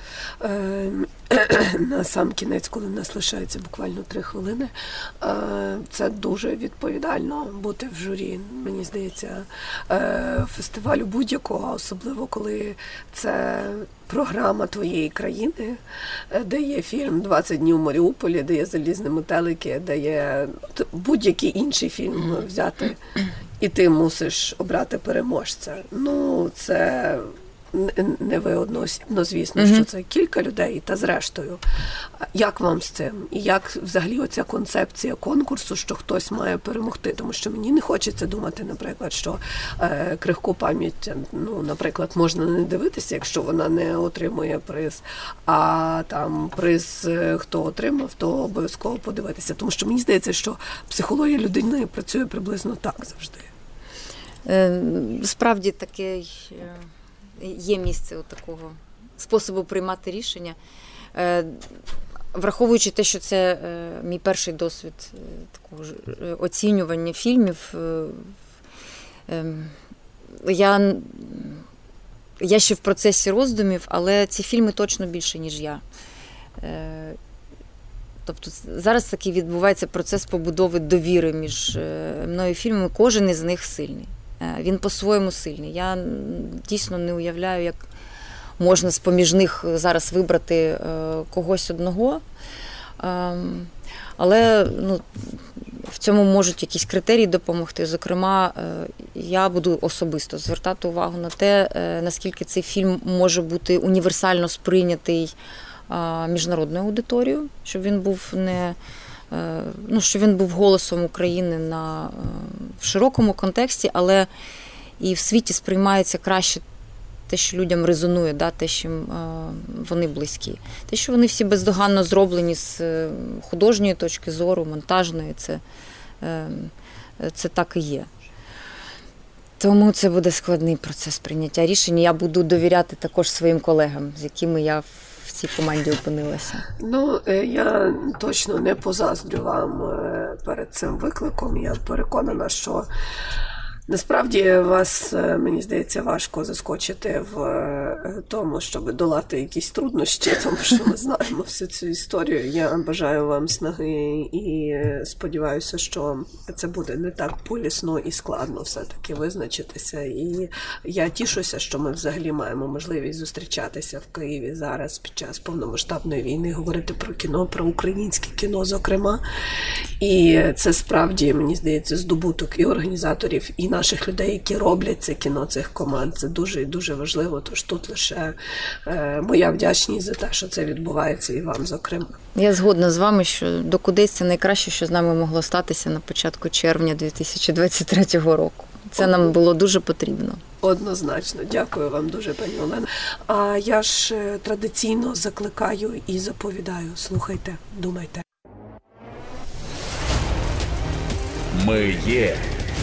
На сам кінець, коли в нас лишається буквально 3 хвилини, це дуже відповідально бути в журі, мені здається, фестивалю будь-якого, особливо коли це програма твоєї країни, де є фільм «20 днів в Маріуполі», де є «Залізні метелики», де є будь-який інший фільм взяти, і ти мусиш обрати переможця. Це не ви одноосібно, звісно, що це кілька людей, та зрештою. Як вам з цим? І як взагалі оця концепція конкурсу, що хтось має перемогти? Тому що мені не хочеться думати, наприклад, що «Крихку пам'ять», наприклад, можна не дивитися, якщо вона не отримує приз, а там приз, хто отримав, то обов'язково подивитися. Тому що мені здається, що психологія людини працює приблизно так завжди. Справді таке є місце такого способу приймати рішення. Враховуючи те, що це мій перший досвід такого ж оцінювання фільмів, я ще в процесі роздумів, але ці фільми точно більше, ніж я. Тобто зараз такий відбувається процес побудови довіри між мною і фільмами. Кожен із них сильний. Він по-своєму сильний. Я дійсно не уявляю, як можна з-поміж них зараз вибрати когось одного. Але в цьому можуть якісь критерії допомогти. Зокрема, я буду особисто звертати увагу на те, наскільки цей фільм може бути універсально сприйнятий міжнародною аудиторією, щоб він був не що він був голосом України в широкому контексті, але і в світі сприймається краще те, що людям резонує, те, що вони близькі. Те, що вони всі бездоганно зроблені з художньої точки зору, монтажної, це так і є. Тому це буде складний процес прийняття рішень. Я буду довіряти також своїм колегам, з якими я в цій команді опинилася. Я точно не позаздрю вам перед цим викликом. Я переконана, що насправді вас, мені здається, важко заскочити в тому, щоб долати якісь труднощі, тому що ми знаємо всю цю історію. Я бажаю вам снаги і сподіваюся, що це буде не так болісно і складно все-таки визначитися. І я тішуся, що ми взагалі маємо можливість зустрічатися в Києві зараз під час повномасштабної війни, говорити про кіно, про українське кіно, зокрема. І це справді, мені здається, здобуток і організаторів, і наших людей, які роблять це кіно, цих команд. Це дуже і дуже важливо, тож тут лише моя вдячність за те, що це відбувається, і вам, зокрема. Я згодна з вами, що «Докудись» – це найкраще, що з нами могло статися на початку червня 2023 року. Це нам було дуже потрібно. Однозначно. Дякую вам дуже, пані Олена. А я ж традиційно закликаю і заповідаю. Слухайте, думайте. Ми є.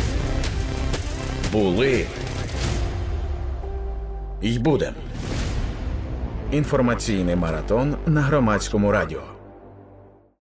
Були. І будем. Інформаційний маратон на Громадському радіо.